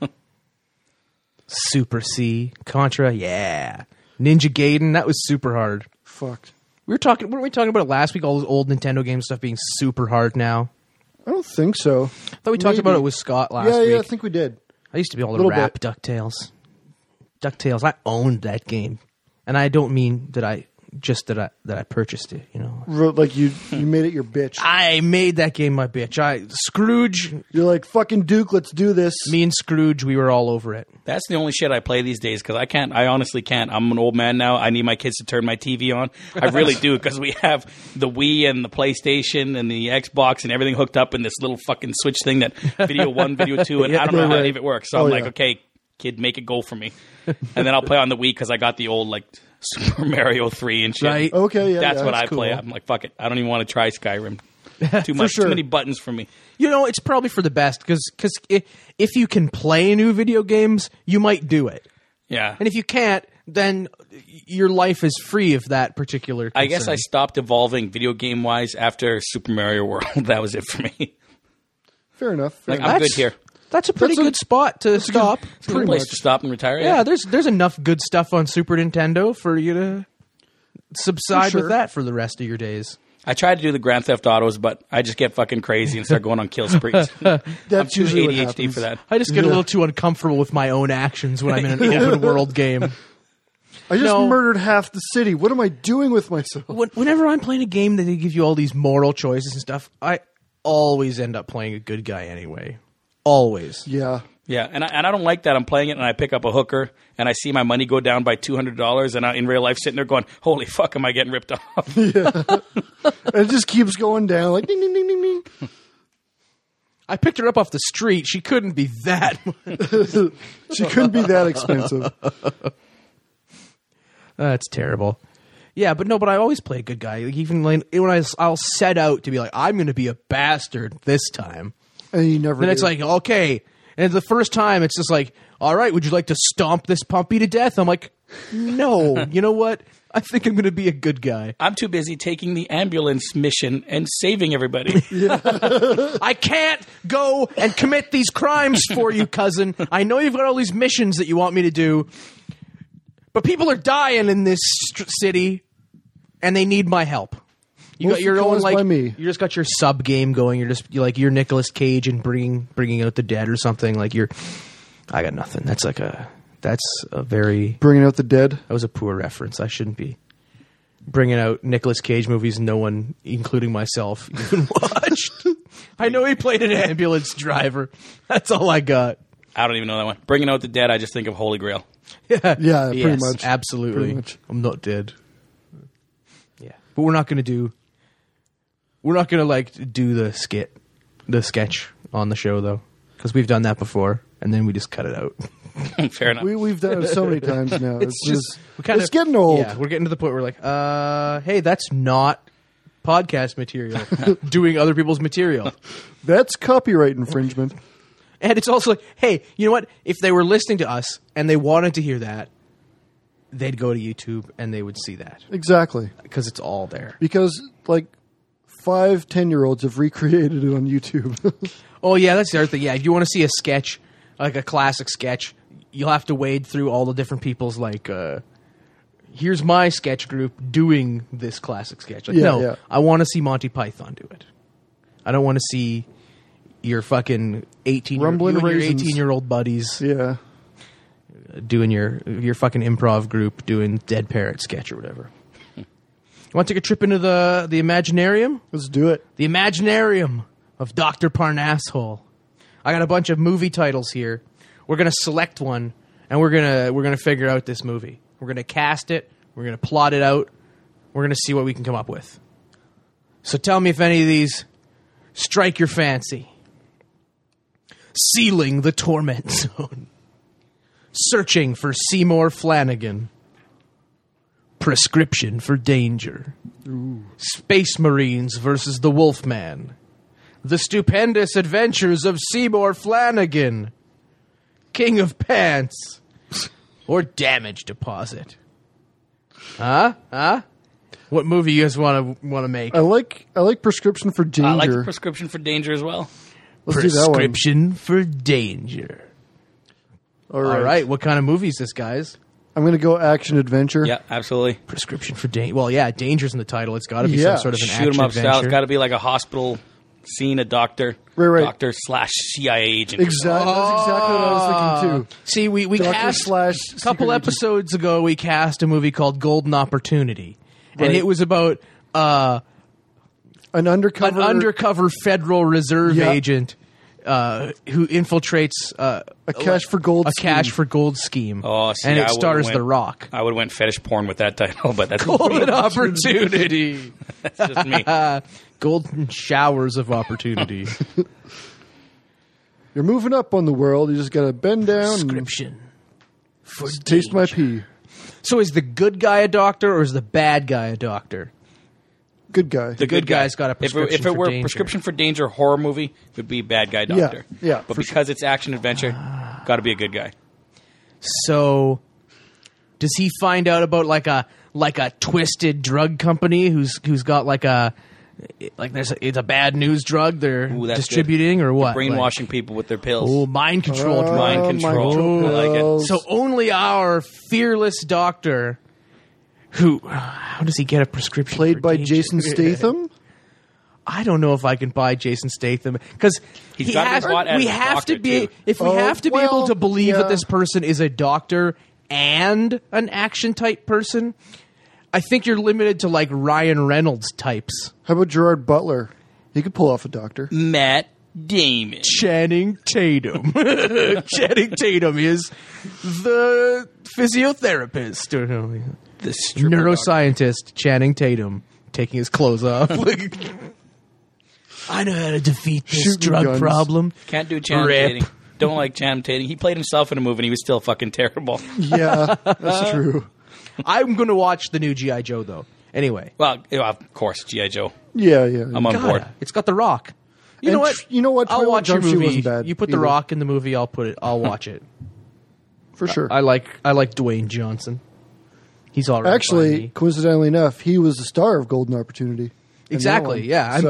Super C, Contra, yeah. Ninja Gaiden, that was super hard. Fuck. Weren't we talking about it last week? All those old Nintendo game stuff being super hard now. I don't think so. I thought we talked about it with Scott last week. Yeah, I think we did. I used to be able to rap DuckTales. DuckTales, I owned that game. And I don't mean that I purchased it, you know. Like you made it your bitch. I made that game my bitch. Scrooge. You're like, fucking Duke, let's do this. Me and Scrooge, we were all over it. That's the only shit I play these days because I honestly can't. I'm an old man now. I need my kids to turn my TV on. I really do because we have the Wii and the PlayStation and the Xbox and everything hooked up in this little fucking Switch thing that Video 1, Video 2, and I don't know how any of it works. So I'm like, okay, kid, make it go for me. And then I'll play on the Wii because I got the old, like, Super Mario 3 and shit. Right. Okay, yeah. That's what I cool. play. I'm like, fuck it. I don't even want to try Skyrim. Too much. sure. Too many buttons for me. You know, it's probably for the best because if you can play new video games, you might do it. Yeah. And if you can't, then your life is free of that particular concern. I guess I stopped evolving video game wise after Super Mario World. That was it for me. Fair enough. Like, I'm good here. That's a pretty good spot to stop. It's a good place to stop and retire. Yeah, there's enough good stuff on Super Nintendo for you to subside with that for the rest of your days. I tried to do the Grand Theft Autos, but I just get fucking crazy and start going on kill sprees. I'm too ADHD for that. I just get a little too uncomfortable with my own actions when I'm in an open world game. I just murdered half the city. What am I doing with myself? Whenever I'm playing a game that they give you all these moral choices and stuff, I always end up playing a good guy anyway. Always. Yeah. Yeah, and I don't like that. I'm playing it, and I pick up a hooker, and I see my money go down by $200, and in real life sitting there going, holy fuck, am I getting ripped off? Yeah. And it just keeps going down, like ding, ding, ding, ding, ding. I picked her up off the street. She couldn't be that. She couldn't be that expensive. That's terrible. Yeah, but I always play a good guy. Like, even when I'll set out to be like, I'm going to be a bastard this time. And you never Then do. it's like, okay. And the first time, it's just like, all right, would you like to stomp this puppy to death? I'm like, no. You know what? I think I'm going to be a good guy. I'm too busy taking the ambulance mission and saving everybody. I can't go and commit these crimes for you, cousin. I know you've got all these missions that you want me to do, but people are dying in this city, and they need my help. You got your own you just got your sub game going. You're Nicolas Cage and bringing out the dead or something. Like I got nothing. That's a very bringing out the dead. That was a poor reference. I shouldn't be bringing out Nicolas Cage movies no one, including myself, even watched. I know he played an ambulance driver. That's all I got. I don't even know that one. Bringing out the dead, I just think of Holy Grail. Yeah, pretty much. Absolutely. Pretty much. I'm not dead. Yeah, but we're not going to do the sketch on the show though, because we've done that before, and then we just cut it out. Fair enough. We've done it so many times now. It's getting old. Yeah, we're getting to the point where we're like, hey, that's not podcast material. Doing other people's material. That's copyright infringement. And it's also like, hey, you know what? If they were listening to us and they wanted to hear that, they'd go to YouTube and they would see that. Exactly. Because it's all there. Because, like, 5 10-year-olds have recreated it on YouTube. Oh, yeah, that's the other thing. Yeah, if you want to see a sketch, like a classic sketch, you'll have to wade through all the different people's, like, here's my sketch group doing this classic sketch. Like, no, I want to see Monty Python do it. I don't want to see your fucking 18-year-old buddies doing your fucking improv group doing Dead Parrot sketch or whatever. You want to take a trip into the Imaginarium? Let's do it. The Imaginarium of Dr. Parnasshole. I got a bunch of movie titles here. We're gonna select one, and we're gonna figure out this movie. We're gonna cast it. We're gonna plot it out. We're gonna see what we can come up with. So tell me if any of these strike your fancy. Sealing the Torment Zone. Searching for Seymour Flanagan. Prescription for Danger. Ooh. Space Marines versus the Wolfman. The Stupendous Adventures of Seymour Flanagan. King of Pants. Or Damage Deposit. Huh? What movie you guys want to make? I like Prescription for Danger. I like Prescription for Danger as well. Let's do that one. Prescription for Danger. All right. What kind of movie is this, guys? I'm going to go action adventure. Yeah, absolutely. Prescription for Danger. Well, yeah, Danger's in the title. It's got to be some sort of an action Shoot 'em up adventure. style. It's got to be like a hospital scene, a doctor. Right. Doctor / CIA agent. Exactly. That's exactly what I was thinking, too. See, we cast a couple episodes ago, we cast a movie called Golden Opportunity. Right. And it was about an undercover Federal Reserve agent who infiltrates a cash for gold scheme. Oh, see, and it stars The Rock. I would have went fetish porn with that title, but that's Golden Opportunity. That's just me. Golden showers of opportunity. You're moving up on the world. You just got to bend down. Prescription for taste my pee. So is the good guy a doctor or is the bad guy a doctor? Good guy. The good guy's got a prescription if it were danger. Prescription for Danger horror movie, it would be bad guy doctor. Yeah. But because it's action adventure, got to be a good guy. So does he find out about like a twisted drug company who's got it's a bad news drug they're distributing good. Or what? They're brainwashing people with their pills. Oh, mind control drug. Mind control. I like it. So only our fearless doctor how does he get a prescription? Played by Jason Statham? I don't know if I can buy Jason Statham because we have to be able to believe that this person is a doctor and an action type person. I think you're limited to like Ryan Reynolds types. How about Gerard Butler? He could pull off a doctor. Matt Damon. Channing Tatum. Channing Tatum is the physiotherapist. The neuroscientist doctor. Channing Tatum taking his clothes off. I know how to defeat this drug problem. Can't do Channing Tatum. Don't like Channing Tatum. He played himself in a movie and he was still fucking terrible. Yeah, that's true. I'm going to watch the new G.I. Joe, though. Anyway. Well, of course, G.I. Joe. Yeah. I'm on board. It's got The Rock. You know what? I'll watch your movie. You put The Rock in the movie, I'll watch it. For sure. I like Dwayne Johnson. He's all right. Actually, coincidentally enough, he was the star of Golden Opportunity. Exactly, yeah.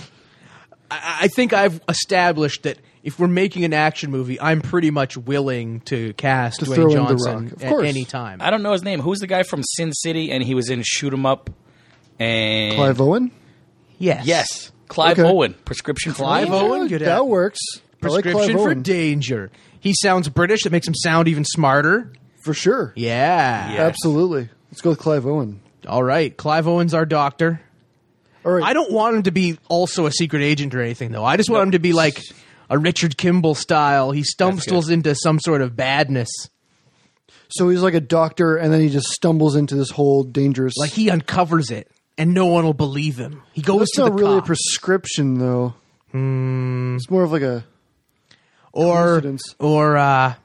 I think I've established that if we're making an action movie, I'm pretty much willing to cast Dwayne Johnson at any time. I don't know his name. Who's the guy from Sin City and he was in Shoot 'Em Up? And Clive Owen? Yes. Clive Owen. Prescription for Clive Owen? That works. Prescription for Danger. He sounds British. That makes him sound even smarter. For sure. Yeah. Yes. Absolutely. Let's go with Clive Owen. All right. Clive Owen's our doctor. All right. I don't want him to be also a secret agent or anything, though. I just want him to be like a Richard Kimball style. He stumbles into some sort of badness. So he's like a doctor, and then he just stumbles into this whole dangerous... Like he uncovers it, and no one will believe him. He goes to the That's not really cops. a prescription, though. It's more of like a... coincidence. Or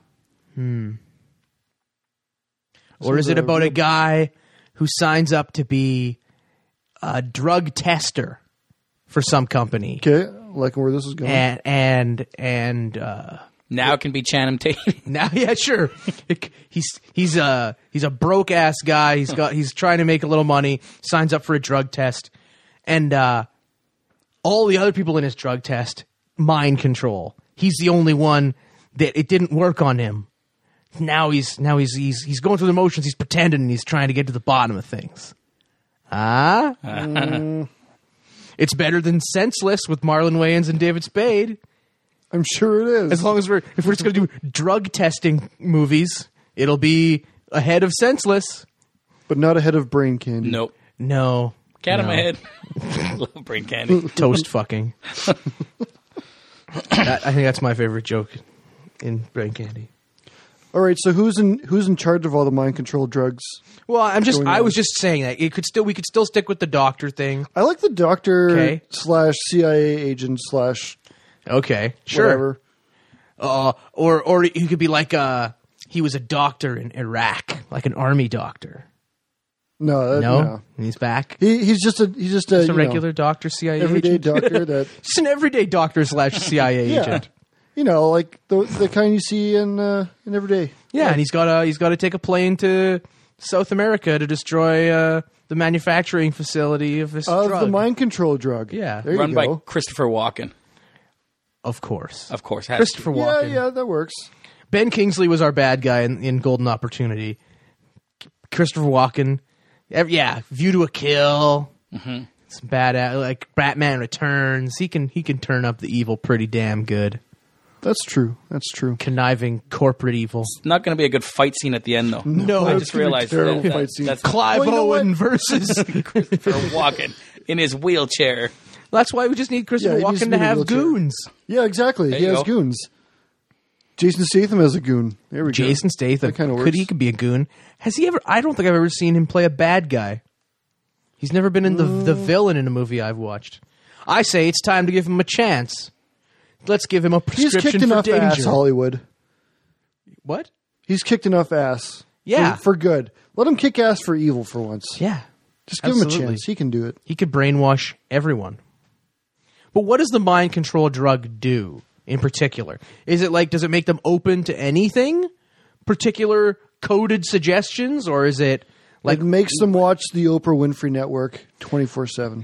is it about a guy who signs up to be a drug tester for some company? Okay, like where this is going. And now it can be Channing Tatum. Now, yeah, sure. He's a broke ass guy. He's trying to make a little money. Signs up for a drug test, and all the other people in his drug test, mind control. He's the only one that it didn't work on him. Now he's going through the motions. He's pretending and he's trying to get to the bottom of things. It's better than Senseless with Marlon Wayans and David Spade. I'm sure it is. As long as if we're just going to do drug testing movies, it'll be ahead of Senseless. But not ahead of Brain Candy. Nope. No. Cat in my head. Love Brain Candy. Toast fucking. I think that's my favorite joke in Brain Candy. All right, so who's in charge of all the mind control drugs? Well, I was just saying that we could still stick with the doctor thing. I like the doctor / CIA agent / okay, sure. Whatever. Or he could be like he was a doctor in Iraq, like an army doctor. No. He's back. He's just a regular doctor, CIA everyday agent. doctor that just an everyday doctor / CIA agent. You know, like the kind you see in everyday. Yeah, and he's got to take a plane to South America to destroy the manufacturing facility of this drug. The mind control drug. Yeah, there run you go. by Christopher Walken. Of course, Christopher Walken. Yeah, that works. Ben Kingsley was our bad guy in Golden Opportunity. Christopher Walken. View to a Kill. Mm-hmm. Some bad, like Batman Returns. He can turn up the evil pretty damn good. That's true. Conniving corporate evil. It's not going to be a good fight scene at the end, though. No, I just realized that's Clive Owen versus Christopher Walken in his wheelchair. That's why we just need Christopher Walken to have goons. Yeah, exactly. He has goons. Jason Statham as a goon. There we go. Jason Statham. That kind of works. He could be a goon. Has he ever? I don't think I've ever seen him play a bad guy. He's never been in the villain in a movie I've watched. I say it's time to give him a chance. Let's give him a prescription He's kicked for enough danger. ass, Hollywood. What? He's kicked enough ass. Yeah. For good. Let him kick ass for evil for once. Yeah. Just give him a chance. He can do it. He could brainwash everyone. But what does the mind control drug do in particular? Is it like, does it make them open to anything? Particular coded suggestions? Or is it like... It makes them watch the Oprah Winfrey Network 24/7.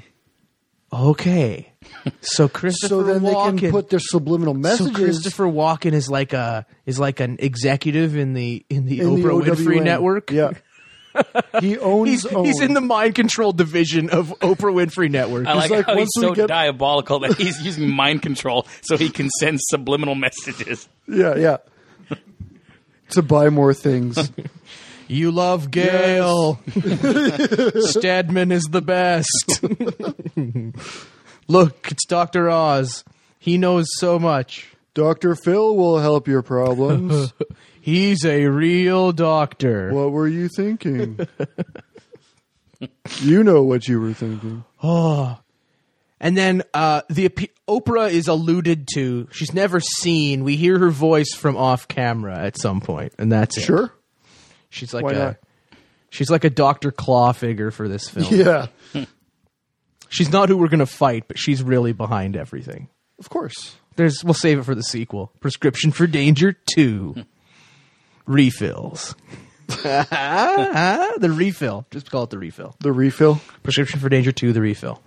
Okay. So Christopher So then Walken, they can put their subliminal messages. So Christopher Walken is like an executive in the Oprah Winfrey Network. Yeah. He owns he's in the mind control division of Oprah Winfrey Network. I like like, how he's once we so get- diabolical that he's using mind control so he can send subliminal messages. Yeah. To buy more things. You love Gail. Stedman is the best. Look, it's Dr. Oz. He knows so much. Dr. Phil will help your problems. He's a real doctor. What were you thinking? You know what you were thinking. Oh. And then Oprah is alluded to. She's never seen. We hear her voice from off camera at some point, and that's it. Sure. She's like a Dr. Claw figure for this film. Yeah. She's not who we're going to fight, but she's really behind everything. Of course. We'll save it for the sequel. Prescription for Danger 2. Refills. The refill. Just call it the refill. The refill? Prescription for Danger 2, the refill.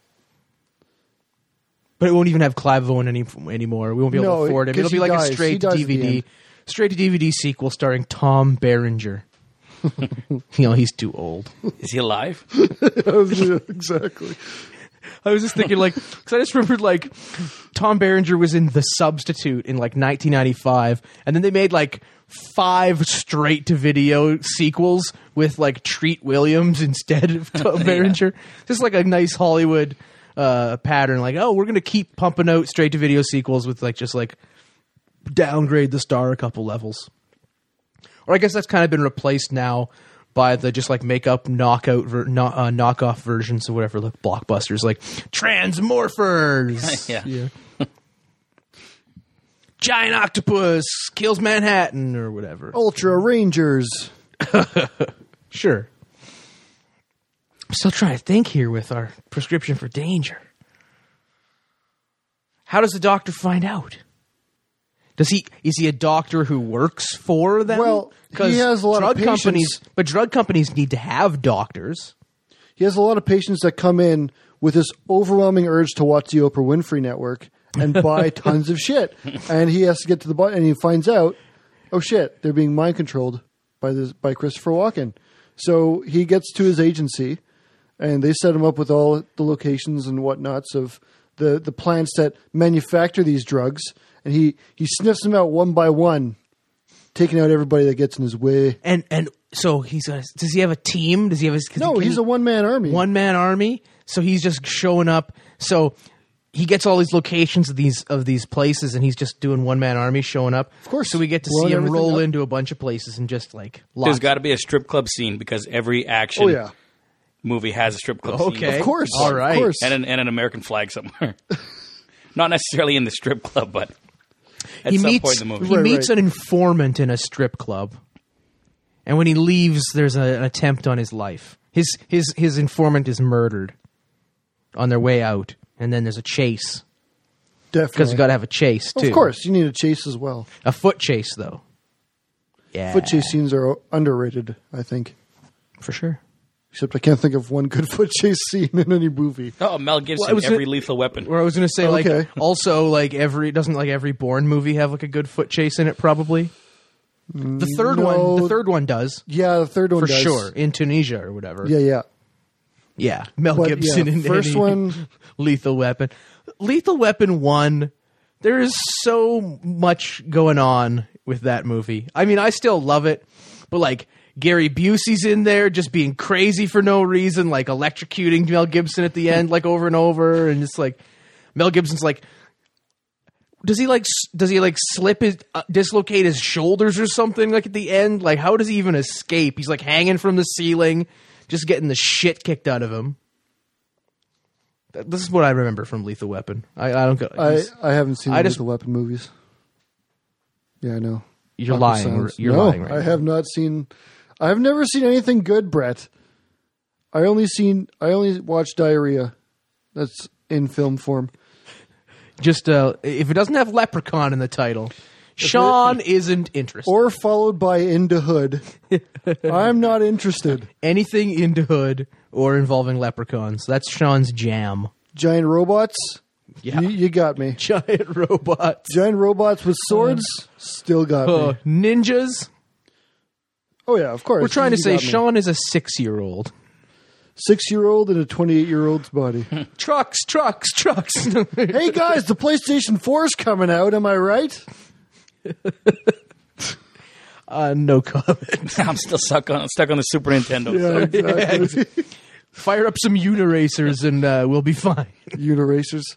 But it won't even have Clive Owen anymore. We won't be able to afford it. It'll be like a straight to DVD sequel starring Tom Berenger. He's too old. Is he alive? Exactly. I was just thinking, because I just remembered, Tom Berenger was in The Substitute in, 1995, and then they made, 5 straight-to-video sequels with, Treat Williams instead of Tom Berenger. Just, a nice Hollywood pattern. We're going to keep pumping out straight-to-video sequels with, downgrade the star a couple levels. Or I guess that's kind of been replaced now by the just makeup knockoff versions of whatever, blockbusters, Transmorphers. Yeah. Giant octopus kills Manhattan or whatever. Ultra Rangers. Sure. I'm still trying to think here with our prescription for danger. How does the doctor find out? Is he a doctor who works for them? Well, he has a lot of patients. But drug companies need to have doctors. He has a lot of patients that come in with this overwhelming urge to watch the Oprah Winfrey Network and buy tons of shit. And he has to get to the bottom, and he finds out, oh shit, they're being mind controlled by Christopher Walken. So he gets to his agency, and they set him up with all the locations and whatnots of the plants that manufacture these drugs, and he sniffs them out one by one, taking out everybody that gets in his way. And so does he have a team? Does he have he's a one-man army. One-man army. So he's just showing up. So he gets all these locations of these places, and he's just doing one-man army showing up. Of course. So we get to see him roll into a bunch of places and just There's got to be a strip club scene because every action movie has a strip club scene. Okay. Of course. All right. Of course. And an American flag somewhere. Not necessarily in the strip club, but at some point in the movie. He meets an informant in a strip club. And when he leaves, there's an attempt on his life. His informant is murdered on their way out. And then there's a chase. Definitely. Because you got to have a chase, too. Of course. You need a chase as well. A foot chase, though. Yeah. Foot chase scenes are underrated, I think. For sure. Except I can't think of one good foot chase scene in any movie. Oh, Mel Gibson, every Lethal Weapon. Or I was going to say, also, doesn't every Bourne movie have a good foot chase in it, probably? The third one does. Yeah, the third one for does. For sure. In Tunisia or whatever. Yeah. Yeah. Mel Gibson in first one. Lethal Weapon. Lethal Weapon 1, there is so much going on with that movie. I mean, I still love it, but Gary Busey's in there just being crazy for no reason, electrocuting Mel Gibson at the end, over and over, and it's Mel Gibson's does he slip dislocate his shoulders or something at the end? How does he even escape? He's hanging from the ceiling, just getting the shit kicked out of him. This is what I remember from Lethal Weapon. I haven't seen Lethal Weapon movies. Yeah, I know. You're lying. You're lying right now. I have not seen. I've never seen anything good, Brett. I only watched Diarrhea. That's in film form. Just if it doesn't have Leprechaun in the title, Sean isn't interested. Or followed by Into Hood. I'm not interested. Anything Into Hood or involving leprechauns. That's Sean's jam. Giant robots? Yeah. You got me. Giant robots. Giant robots with swords? Still got me. Ninjas? Oh, yeah, of course. We're trying to say Sean is a 6-year-old. 6-year-old in a 28-year-old's body. Trucks. Hey, guys, the PlayStation 4 is coming out. Am I right? No comment. I'm still stuck on the Super Nintendo. Yeah, exactly. Fire up some Uniracers and we'll be fine. Uniracers.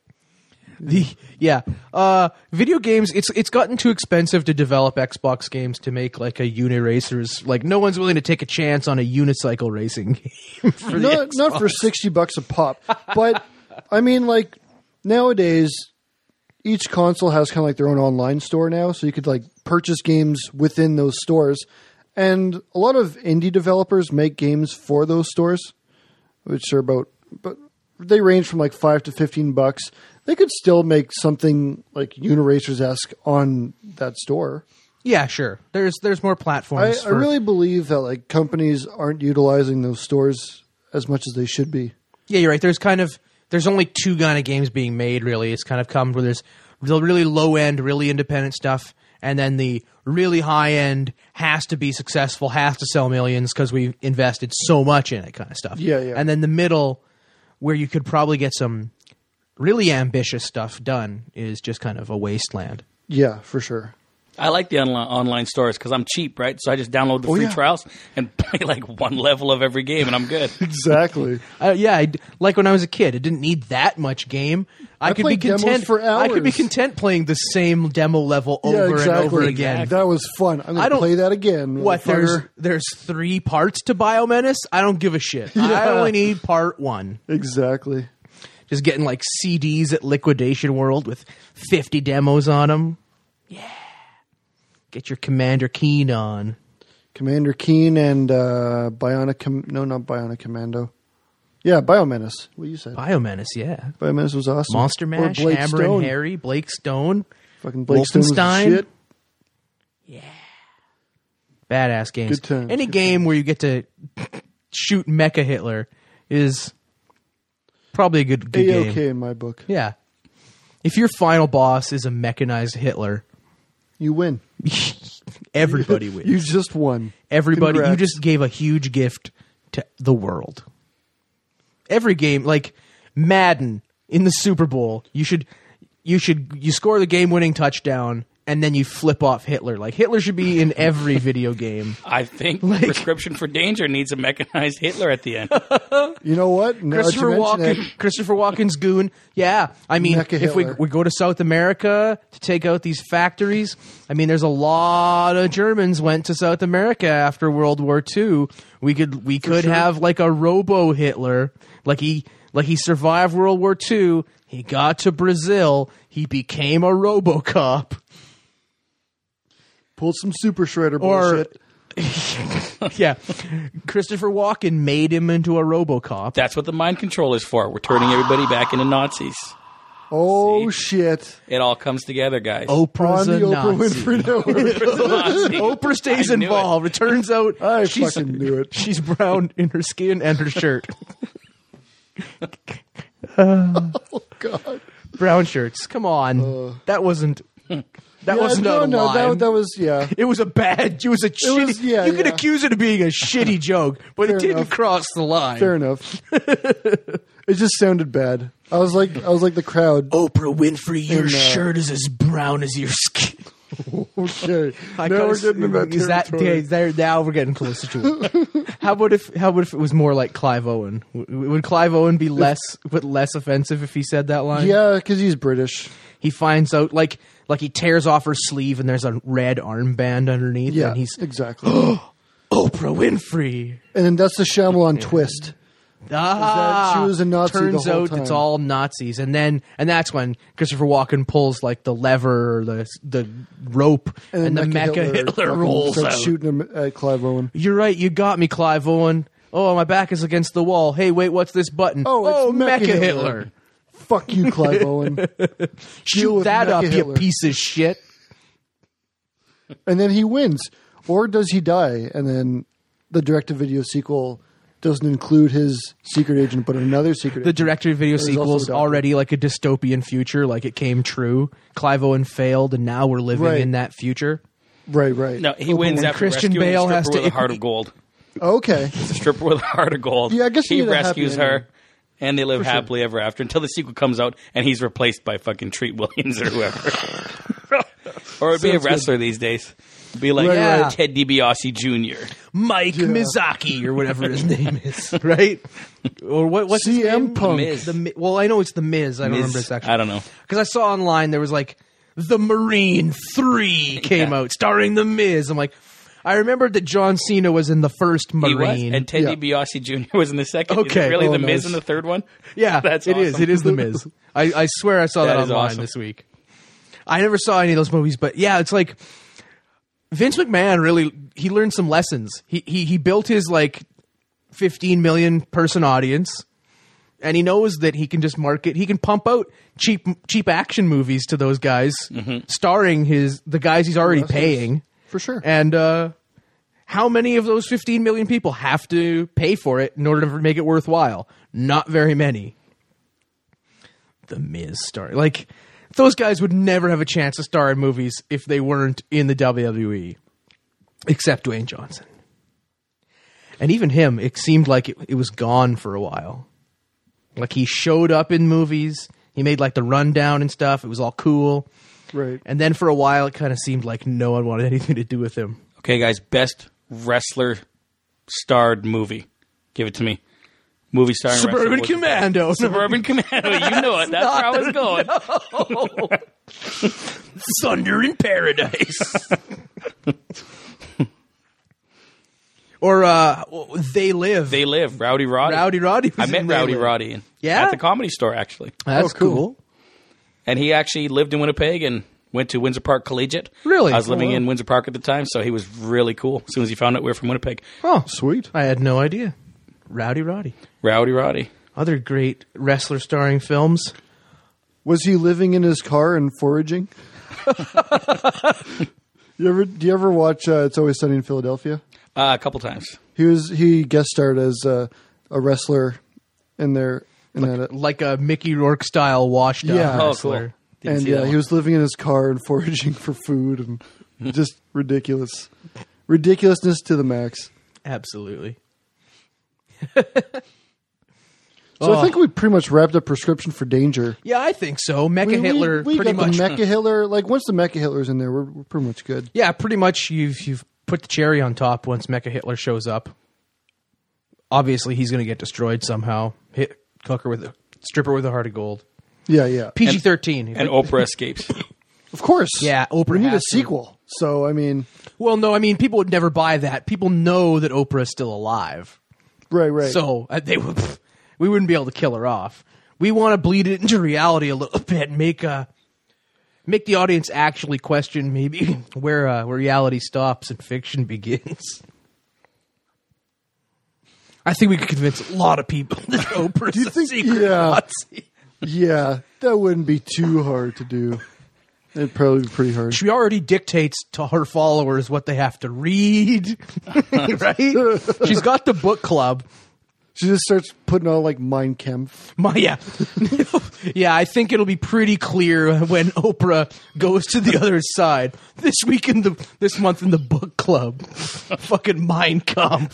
Video games. It's gotten too expensive to develop Xbox games to make a Uniracers. No one's willing to take a chance on a unicycle racing game. Not for $60 a pop, but I mean, nowadays, each console has kind of their own online store now, so you could purchase games within those stores, and a lot of indie developers make games for those stores, which are but they range from $5 to $15. They could still make something Uniracers-esque on that store. Yeah, sure. There's more platforms. I really believe that companies aren't utilizing those stores as much as they should be. Yeah, you're right. There's only two kind of games being made, really. It's kind of come where there's the really low-end, really independent stuff, and then the really high-end has to be successful, has to sell millions because we invested so much in it kind of stuff. Yeah. And then the middle, where you could probably get some really ambitious stuff done, is just kind of a wasteland. Yeah, for sure. I like the online stores because I'm cheap, right? So I just download the free trials and play one level of every game, and I'm good. Exactly. When I was a kid, it didn't need that much game. I could be content for hours. I could be content playing the same demo level over and over again. That was fun. I'm going to play that again. What? There's 3 parts to Biomenace? I don't give a shit. Yeah. I only need part 1. Exactly. Just getting CDs at Liquidation World with 50 demos on them. Yeah. Get your Commander Keen on. Commander Keen and not Bionic Commando. Yeah, Biomenace. What you said. Biomenace, yeah. Biomenace was awesome. Monster Mash, Hammer and Harry, Blake Stone. Fucking Blake Stone was the shit. Yeah. Badass games. Good times. Any game where you get to shoot Mecha Hitler is probably a good game. A-okay in my book. Yeah. If your final boss is a mechanized Hitler, you win. Everybody wins. You just won. Everybody. Congrats. You just gave a huge gift to the world. Every game, like Madden in the Super Bowl, you score the game-winning touchdown, and then you flip off Hitler. Like, Hitler should be in every video game. I think Prescription for Danger needs a mechanized Hitler at the end. You know what? Christopher Walken's goon. Yeah, I mean, if we go to South America to take out these factories, I mean, there's a lot of Germans went to South America after World War II. We could have like a Robo Hitler, like he survived World War II. He got to Brazil. He became a RoboCop. Pulled some Super Shredder bullshit. Yeah. Christopher Walken made him into a RoboCop. That's what the mind control is for. We're turning everybody back into Nazis. Oh, shit. It all comes together, guys. Oprah's on the a Oprah Nazi. Winfrey Network. Oprah stays involved. It turns out I fucking knew it. She's brown in her skin and her shirt. Oh, God. Brown shirts. Come on. That wasn't... That wasn't a line. That was, yeah. It was a bad... It was a shitty... you could accuse it of being a shitty joke, but Fair it didn't enough. cross the line. Fair enough. It just sounded bad. I was like the crowd. Oprah Winfrey, your shirt is as brown as your skin. Okay. Now we're getting in that territory. Now we're getting closer to it. How about if it was more like Clive Owen? Would Clive Owen be less offensive if he said that line? Yeah, because he's British. He finds out like he tears off her sleeve and there's a red armband underneath. Yeah, and he's exactly. Oprah Winfrey. And then that's the Shyamalan twist. Ah, she was a Nazi turns the whole out time. it's all Nazis, and that's when Christopher Walken pulls like the lever or the rope, and the Mecha Hitler rolls out. Starts shooting him at Clive Owen. You're right, you got me, Clive Owen. Oh, my back is against the wall. Hey, wait, what's this button? Oh, it's Mecha Hitler. Hitler. Fuck you, Clive Owen. Shoot that Mecha up, Hitler. you piece of shit. And then he wins, or does he die? And then the direct-to-video sequel doesn't include his secret agent, but another secret The agent. direct-to-video There's sequel is also a doctor. already like a dystopian future, like it came true. Clive Owen failed, and now we're living Right. in that future. Right. No, he wins after Christian rescuing Bale a has stripper to- with a heart of gold. Okay. It's a stripper with a heart of gold. Yeah, I guess you he need a happy rescues ending. her, and they live happily ever after until the sequel comes out, and he's replaced by fucking Treat Williams or whoever. Or it'd be a Sounds wrestler these days. It'd be like Right, right. Ted DiBiase Jr. Mike Miyazaki or whatever his name is, right? Or what's his CM name? Punk. Miz. Well, I know it's the Miz. I don't Miz. remember his actual. I don't know. Because I saw online there was like The Marine 3 came out starring the Miz. I'm like, I remembered that John Cena was in the first He was, Marine. and Ted Yeah. DiBiase Jr. was in the second. Okay. Is it really Oh, the Miz nice. in the third one? Yeah, That's it is. awesome. It is the Miz. I swear I saw that That is online awesome. this week. I never saw any of those movies, but yeah, it's like Vince McMahon really he learned some lessons. He built his like 15 million person audience, and he knows that he can just market. He can pump out cheap action movies to those guys, starring the guys he's already paying. For sure. And how many of those 15 million people have to pay for it in order to make it worthwhile? Not very many. The Miz star. Like, those guys would never have a chance to star in movies if they weren't in the WWE. Except Dwayne Johnson. And even him, it seemed like it was gone for a while. Like, he showed up in movies. He made, like, the rundown and stuff. It was all cool. Right. And then for a while, it kind of seemed like no one wanted anything to do with him. Okay, guys, best wrestler starred movie. Give it to me. Movie starring Suburban wrestler. Commando. Suburban Commando. You know it. That's where I was going. Thunder in Paradise. Or They Live. They Live. Rowdy Roddy. Rowdy Roddy. I was met in They Rowdy Live. Roddy Yeah? at the Comedy Store, actually. That's Oh, cool. cool. And he actually lived in Winnipeg and went to Windsor Park Collegiate. Really? I was living Oh, wow. in Windsor Park at the time, so he was really cool as soon as he found out we were from Winnipeg. Oh, Sweet. I had no idea. Rowdy Roddy. Rowdy Roddy. Other great wrestler starring films. Was he living in his car and foraging? Do you ever watch It's Always Sunny in Philadelphia? A couple times. He guest starred as a wrestler in there Like a Mickey Rourke style washed up wrestler. Cool. And he was living in his car and foraging for food and just ridiculous. Ridiculousness to the max. Absolutely. So I think we pretty much wrapped up Prescription for Danger. Yeah, I think so. Mecha Hitler, we pretty got much. the Mecha Hitler. Like once the Mecha Hitler's in there, we're pretty much good. Yeah, pretty much. You've put the cherry on top once Mecha Hitler shows up. Obviously, he's going to get destroyed somehow. Hit stripper with a heart of gold. Yeah. PG-13. And Oprah escapes. Of course. Yeah, Oprah. We need a has to. sequel. So I mean, well, no, I mean people would never buy that. People know that Oprah is still alive. right. So we wouldn't be able to kill her off. We want to bleed it into reality a little bit, make the audience actually question maybe where reality stops and fiction begins. I think we could convince a lot of people that Oprah's a secret Nazi. Yeah, that wouldn't be too hard to do. It'd probably be pretty hard. She already dictates to her followers what they have to read, right? She's got the book club. She just starts putting on like Mein Kampf. Yeah, I think it'll be pretty clear when Oprah goes to the other side this month in the book club. Fucking Mein Kampf.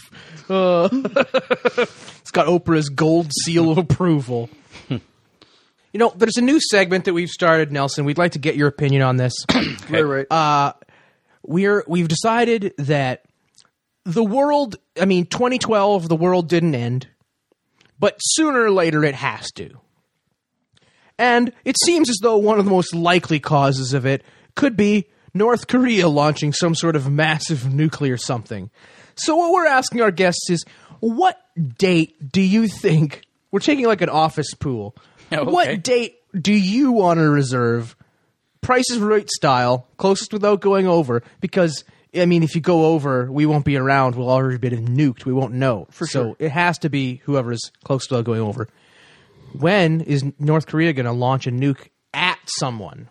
It's got Oprah's gold seal of approval. You know, there's a new segment that we've started, Nelson. We'd like to get your opinion on this. Okay. Right. We've decided that the world, 2012, the world didn't end, but sooner or later it has to. And it seems as though one of the most likely causes of it could be North Korea launching some sort of massive nuclear something. So what we're asking our guests is, what date do you think, we're taking like an office pool, Okay. What date do you want to reserve, Price is Right style, closest without going over? Because, if you go over, we won't be around. We'll already been nuked. We won't know. For so sure. it has to be whoever's closest without going over. When is North Korea going to launch a nuke at someone?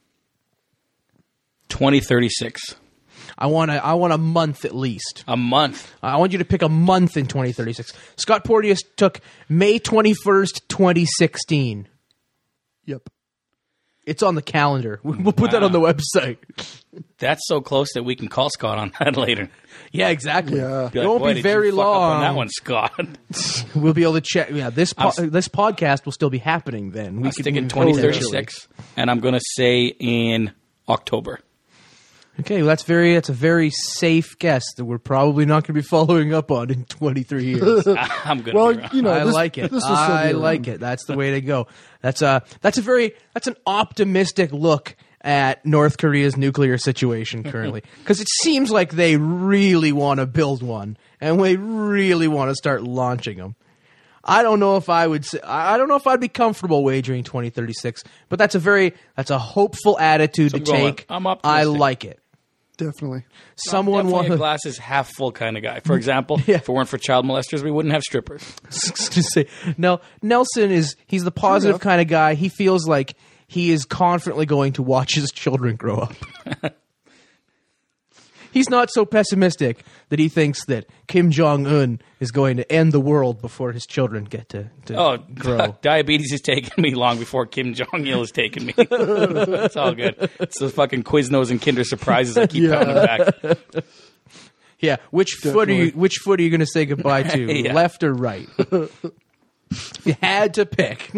2036. I want a month at least. A month. I want you to pick a month in 2036. Scott Porteous took May 21st, 2016. Yep. It's on the calendar. We'll put that on the website. That's so close that we can call Scott on that later. Yeah, exactly. Yeah. Be It like, won't "Boy, be did very you fuck up long. on that one, Scott. We'll be able to check. Yeah, this podcast will still be happening then. I'm sticking 2036, and I'm going to say in October. Okay, well, that's a very safe guess that we're probably not going to be following up on in 23 years. I'm going to Well, be wrong. you know, I this, like it. This will still be I around. like it. That's the way to go. That's an optimistic look at North Korea's nuclear situation currently, because it seems like they really want to build one and they really want to start launching them. I don't know if I'd be comfortable wagering 2036, but that's a hopeful attitude to take. I'm optimistic. I like it. Definitely. Someone Definitely a want glass is half full kind of guy. For example, if it weren't for child molesters, we wouldn't have strippers. to say no. Nelson he's the positive kind of guy. He feels like he is confidently going to watch his children grow up. He's not so pessimistic that he thinks that Kim Jong-un is going to end the world before his children get to grow. Diabetes has taken me long before Kim Jong-il has taken me. It's all good. It's those fucking Quiznos and Kinder Surprises I keep pounding back. Yeah, which foot are you going to say goodbye to? Yeah. Left or right? You had to pick.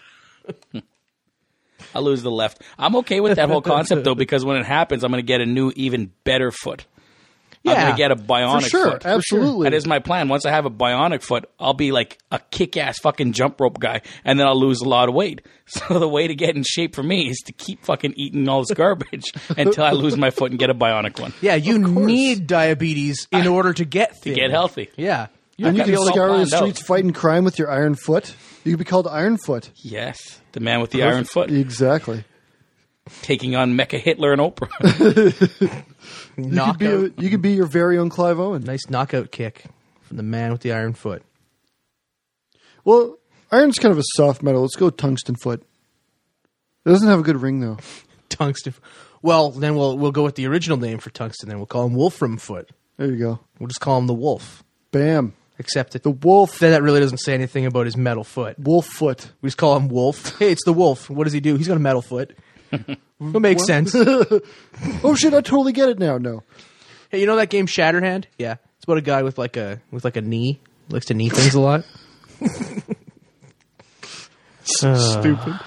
I'll lose the left. I'm okay with that whole concept, though, because when it happens, I'm going to get a new, even better foot. I'm going to get a bionic For sure. foot. Absolutely. That is my plan. Once I have a bionic foot, I'll be like a kick-ass fucking jump rope guy, and then I'll lose a lot of weight. So the way to get in shape for me is to keep fucking eating all this garbage until I lose my foot and get a bionic one. Yeah, you need diabetes in order to get thin. To get healthy. Yeah. And you got can it all scour the planned out. streets fighting crime with your iron foot. You could be called Iron Foot. Yes. The man with the iron foot. Exactly. Taking on Mecha Hitler and Oprah. You could be your very own Clive Owen. Nice knockout kick from the man with the iron foot. Well, iron's kind of a soft metal. Let's go tungsten foot. It doesn't have a good ring, though. Tungsten. Well, then we'll go with the original name for tungsten. Then we'll call him Wolfram Foot. There you go. We'll just call him the Wolf. Bam. Except that The wolf. that really doesn't say anything about his metal foot. Wolf foot. We just call him Wolf. Hey, it's the wolf. What does he do? He's got a metal foot. It makes sense. Oh shit! I totally get it now. No. Hey, you know that game Shatterhand? Yeah, it's about a guy with like a knee. He likes to knee things a lot. Stupid.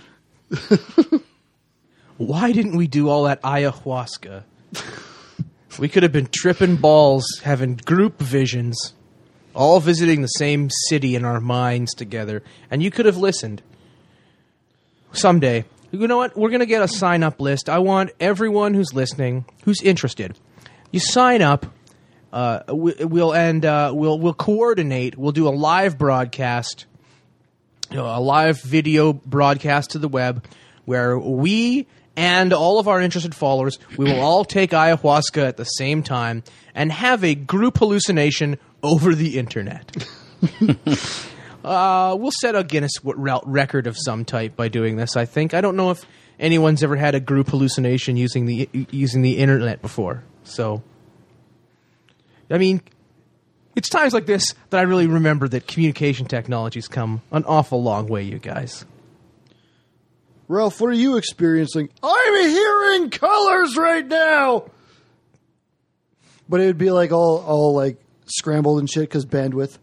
Why didn't we do all that ayahuasca? We could have been tripping balls, having group visions, all visiting the same city in our minds together, and you could have listened. Someday, you know what? We're going to get a sign-up list. I want everyone who's listening, who's interested. You sign up. We'll coordinate. We'll do a live broadcast, a live video broadcast to the web, where we and all of our interested followers, we will all take ayahuasca at the same time and have a group hallucination over the internet. We'll set a Guinness record of some type by doing this, I think. I don't know if anyone's ever had a group hallucination using the internet before. So, I mean, it's times like this that I really remember that communication technology's come an awful long way, you guys. Ralph, what are you experiencing? I'm hearing colors right now. But it would be like all like scrambled and shit because bandwidth,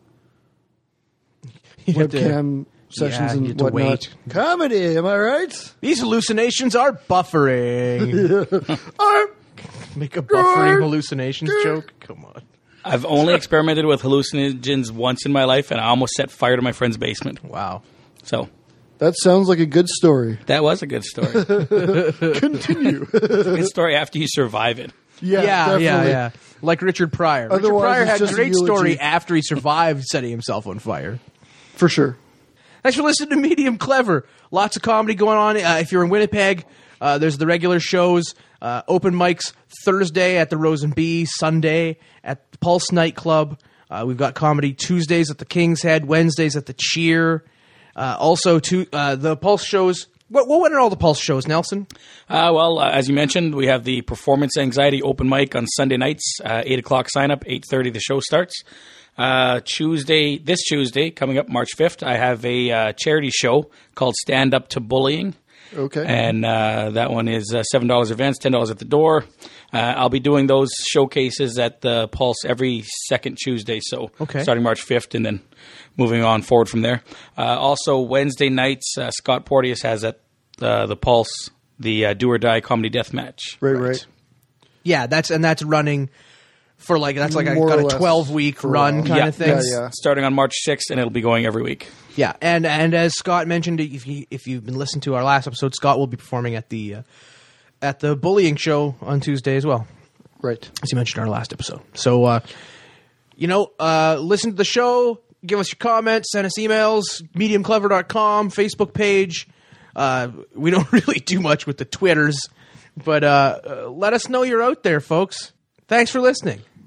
webcam sessions and whatnot. Wait. Comedy, am I right? These hallucinations are buffering. Make a buffering hallucinations joke. Come on. I've only experimented with hallucinogens once in my life, and I almost set fire to my friend's basement. Wow. So. That sounds like a good story. That was a good story. Continue. Good story after you survive it. Yeah. Like Richard Pryor. Richard Pryor had a great story after he survived setting himself on fire. For sure. Thanks for listening to Medium Clever. Lots of comedy going on. If you're in Winnipeg, there's the regular shows. Open mics Thursday at the Rose and Bee, Sunday at Pulse Nightclub. We've got comedy Tuesdays at the King's Head, Wednesdays at the Cheer. Also, the Pulse shows. What went in all the Pulse shows, Nelson? As you mentioned, we have the Performance Anxiety open mic on Sunday nights, 8 o'clock sign up, 8:30 the show starts. This Tuesday, coming up March 5th, I have a charity show called Stand Up to Bullying. Okay. And that one is $7 advance, $10 at the door. I'll be doing those showcases at the Pulse every second Tuesday, so starting March 5th and then moving on forward from there. Also, Wednesday nights, Scott Porteous has at the Pulse the Do or Die Comedy Death Match. Right. Yeah, that's running for like a 12-week run kind of thing. Yeah. Starting on March 6th, and it'll be going every week. Yeah, and as Scott mentioned, if you've been listening to our last episode, Scott will be performing at the bullying show on Tuesday as well. Right. As you mentioned in our last episode. So, listen to the show, give us your comments, send us emails, mediumclever.com, Facebook page. We don't really do much with the Twitters, but let us know you're out there, folks. Thanks for listening.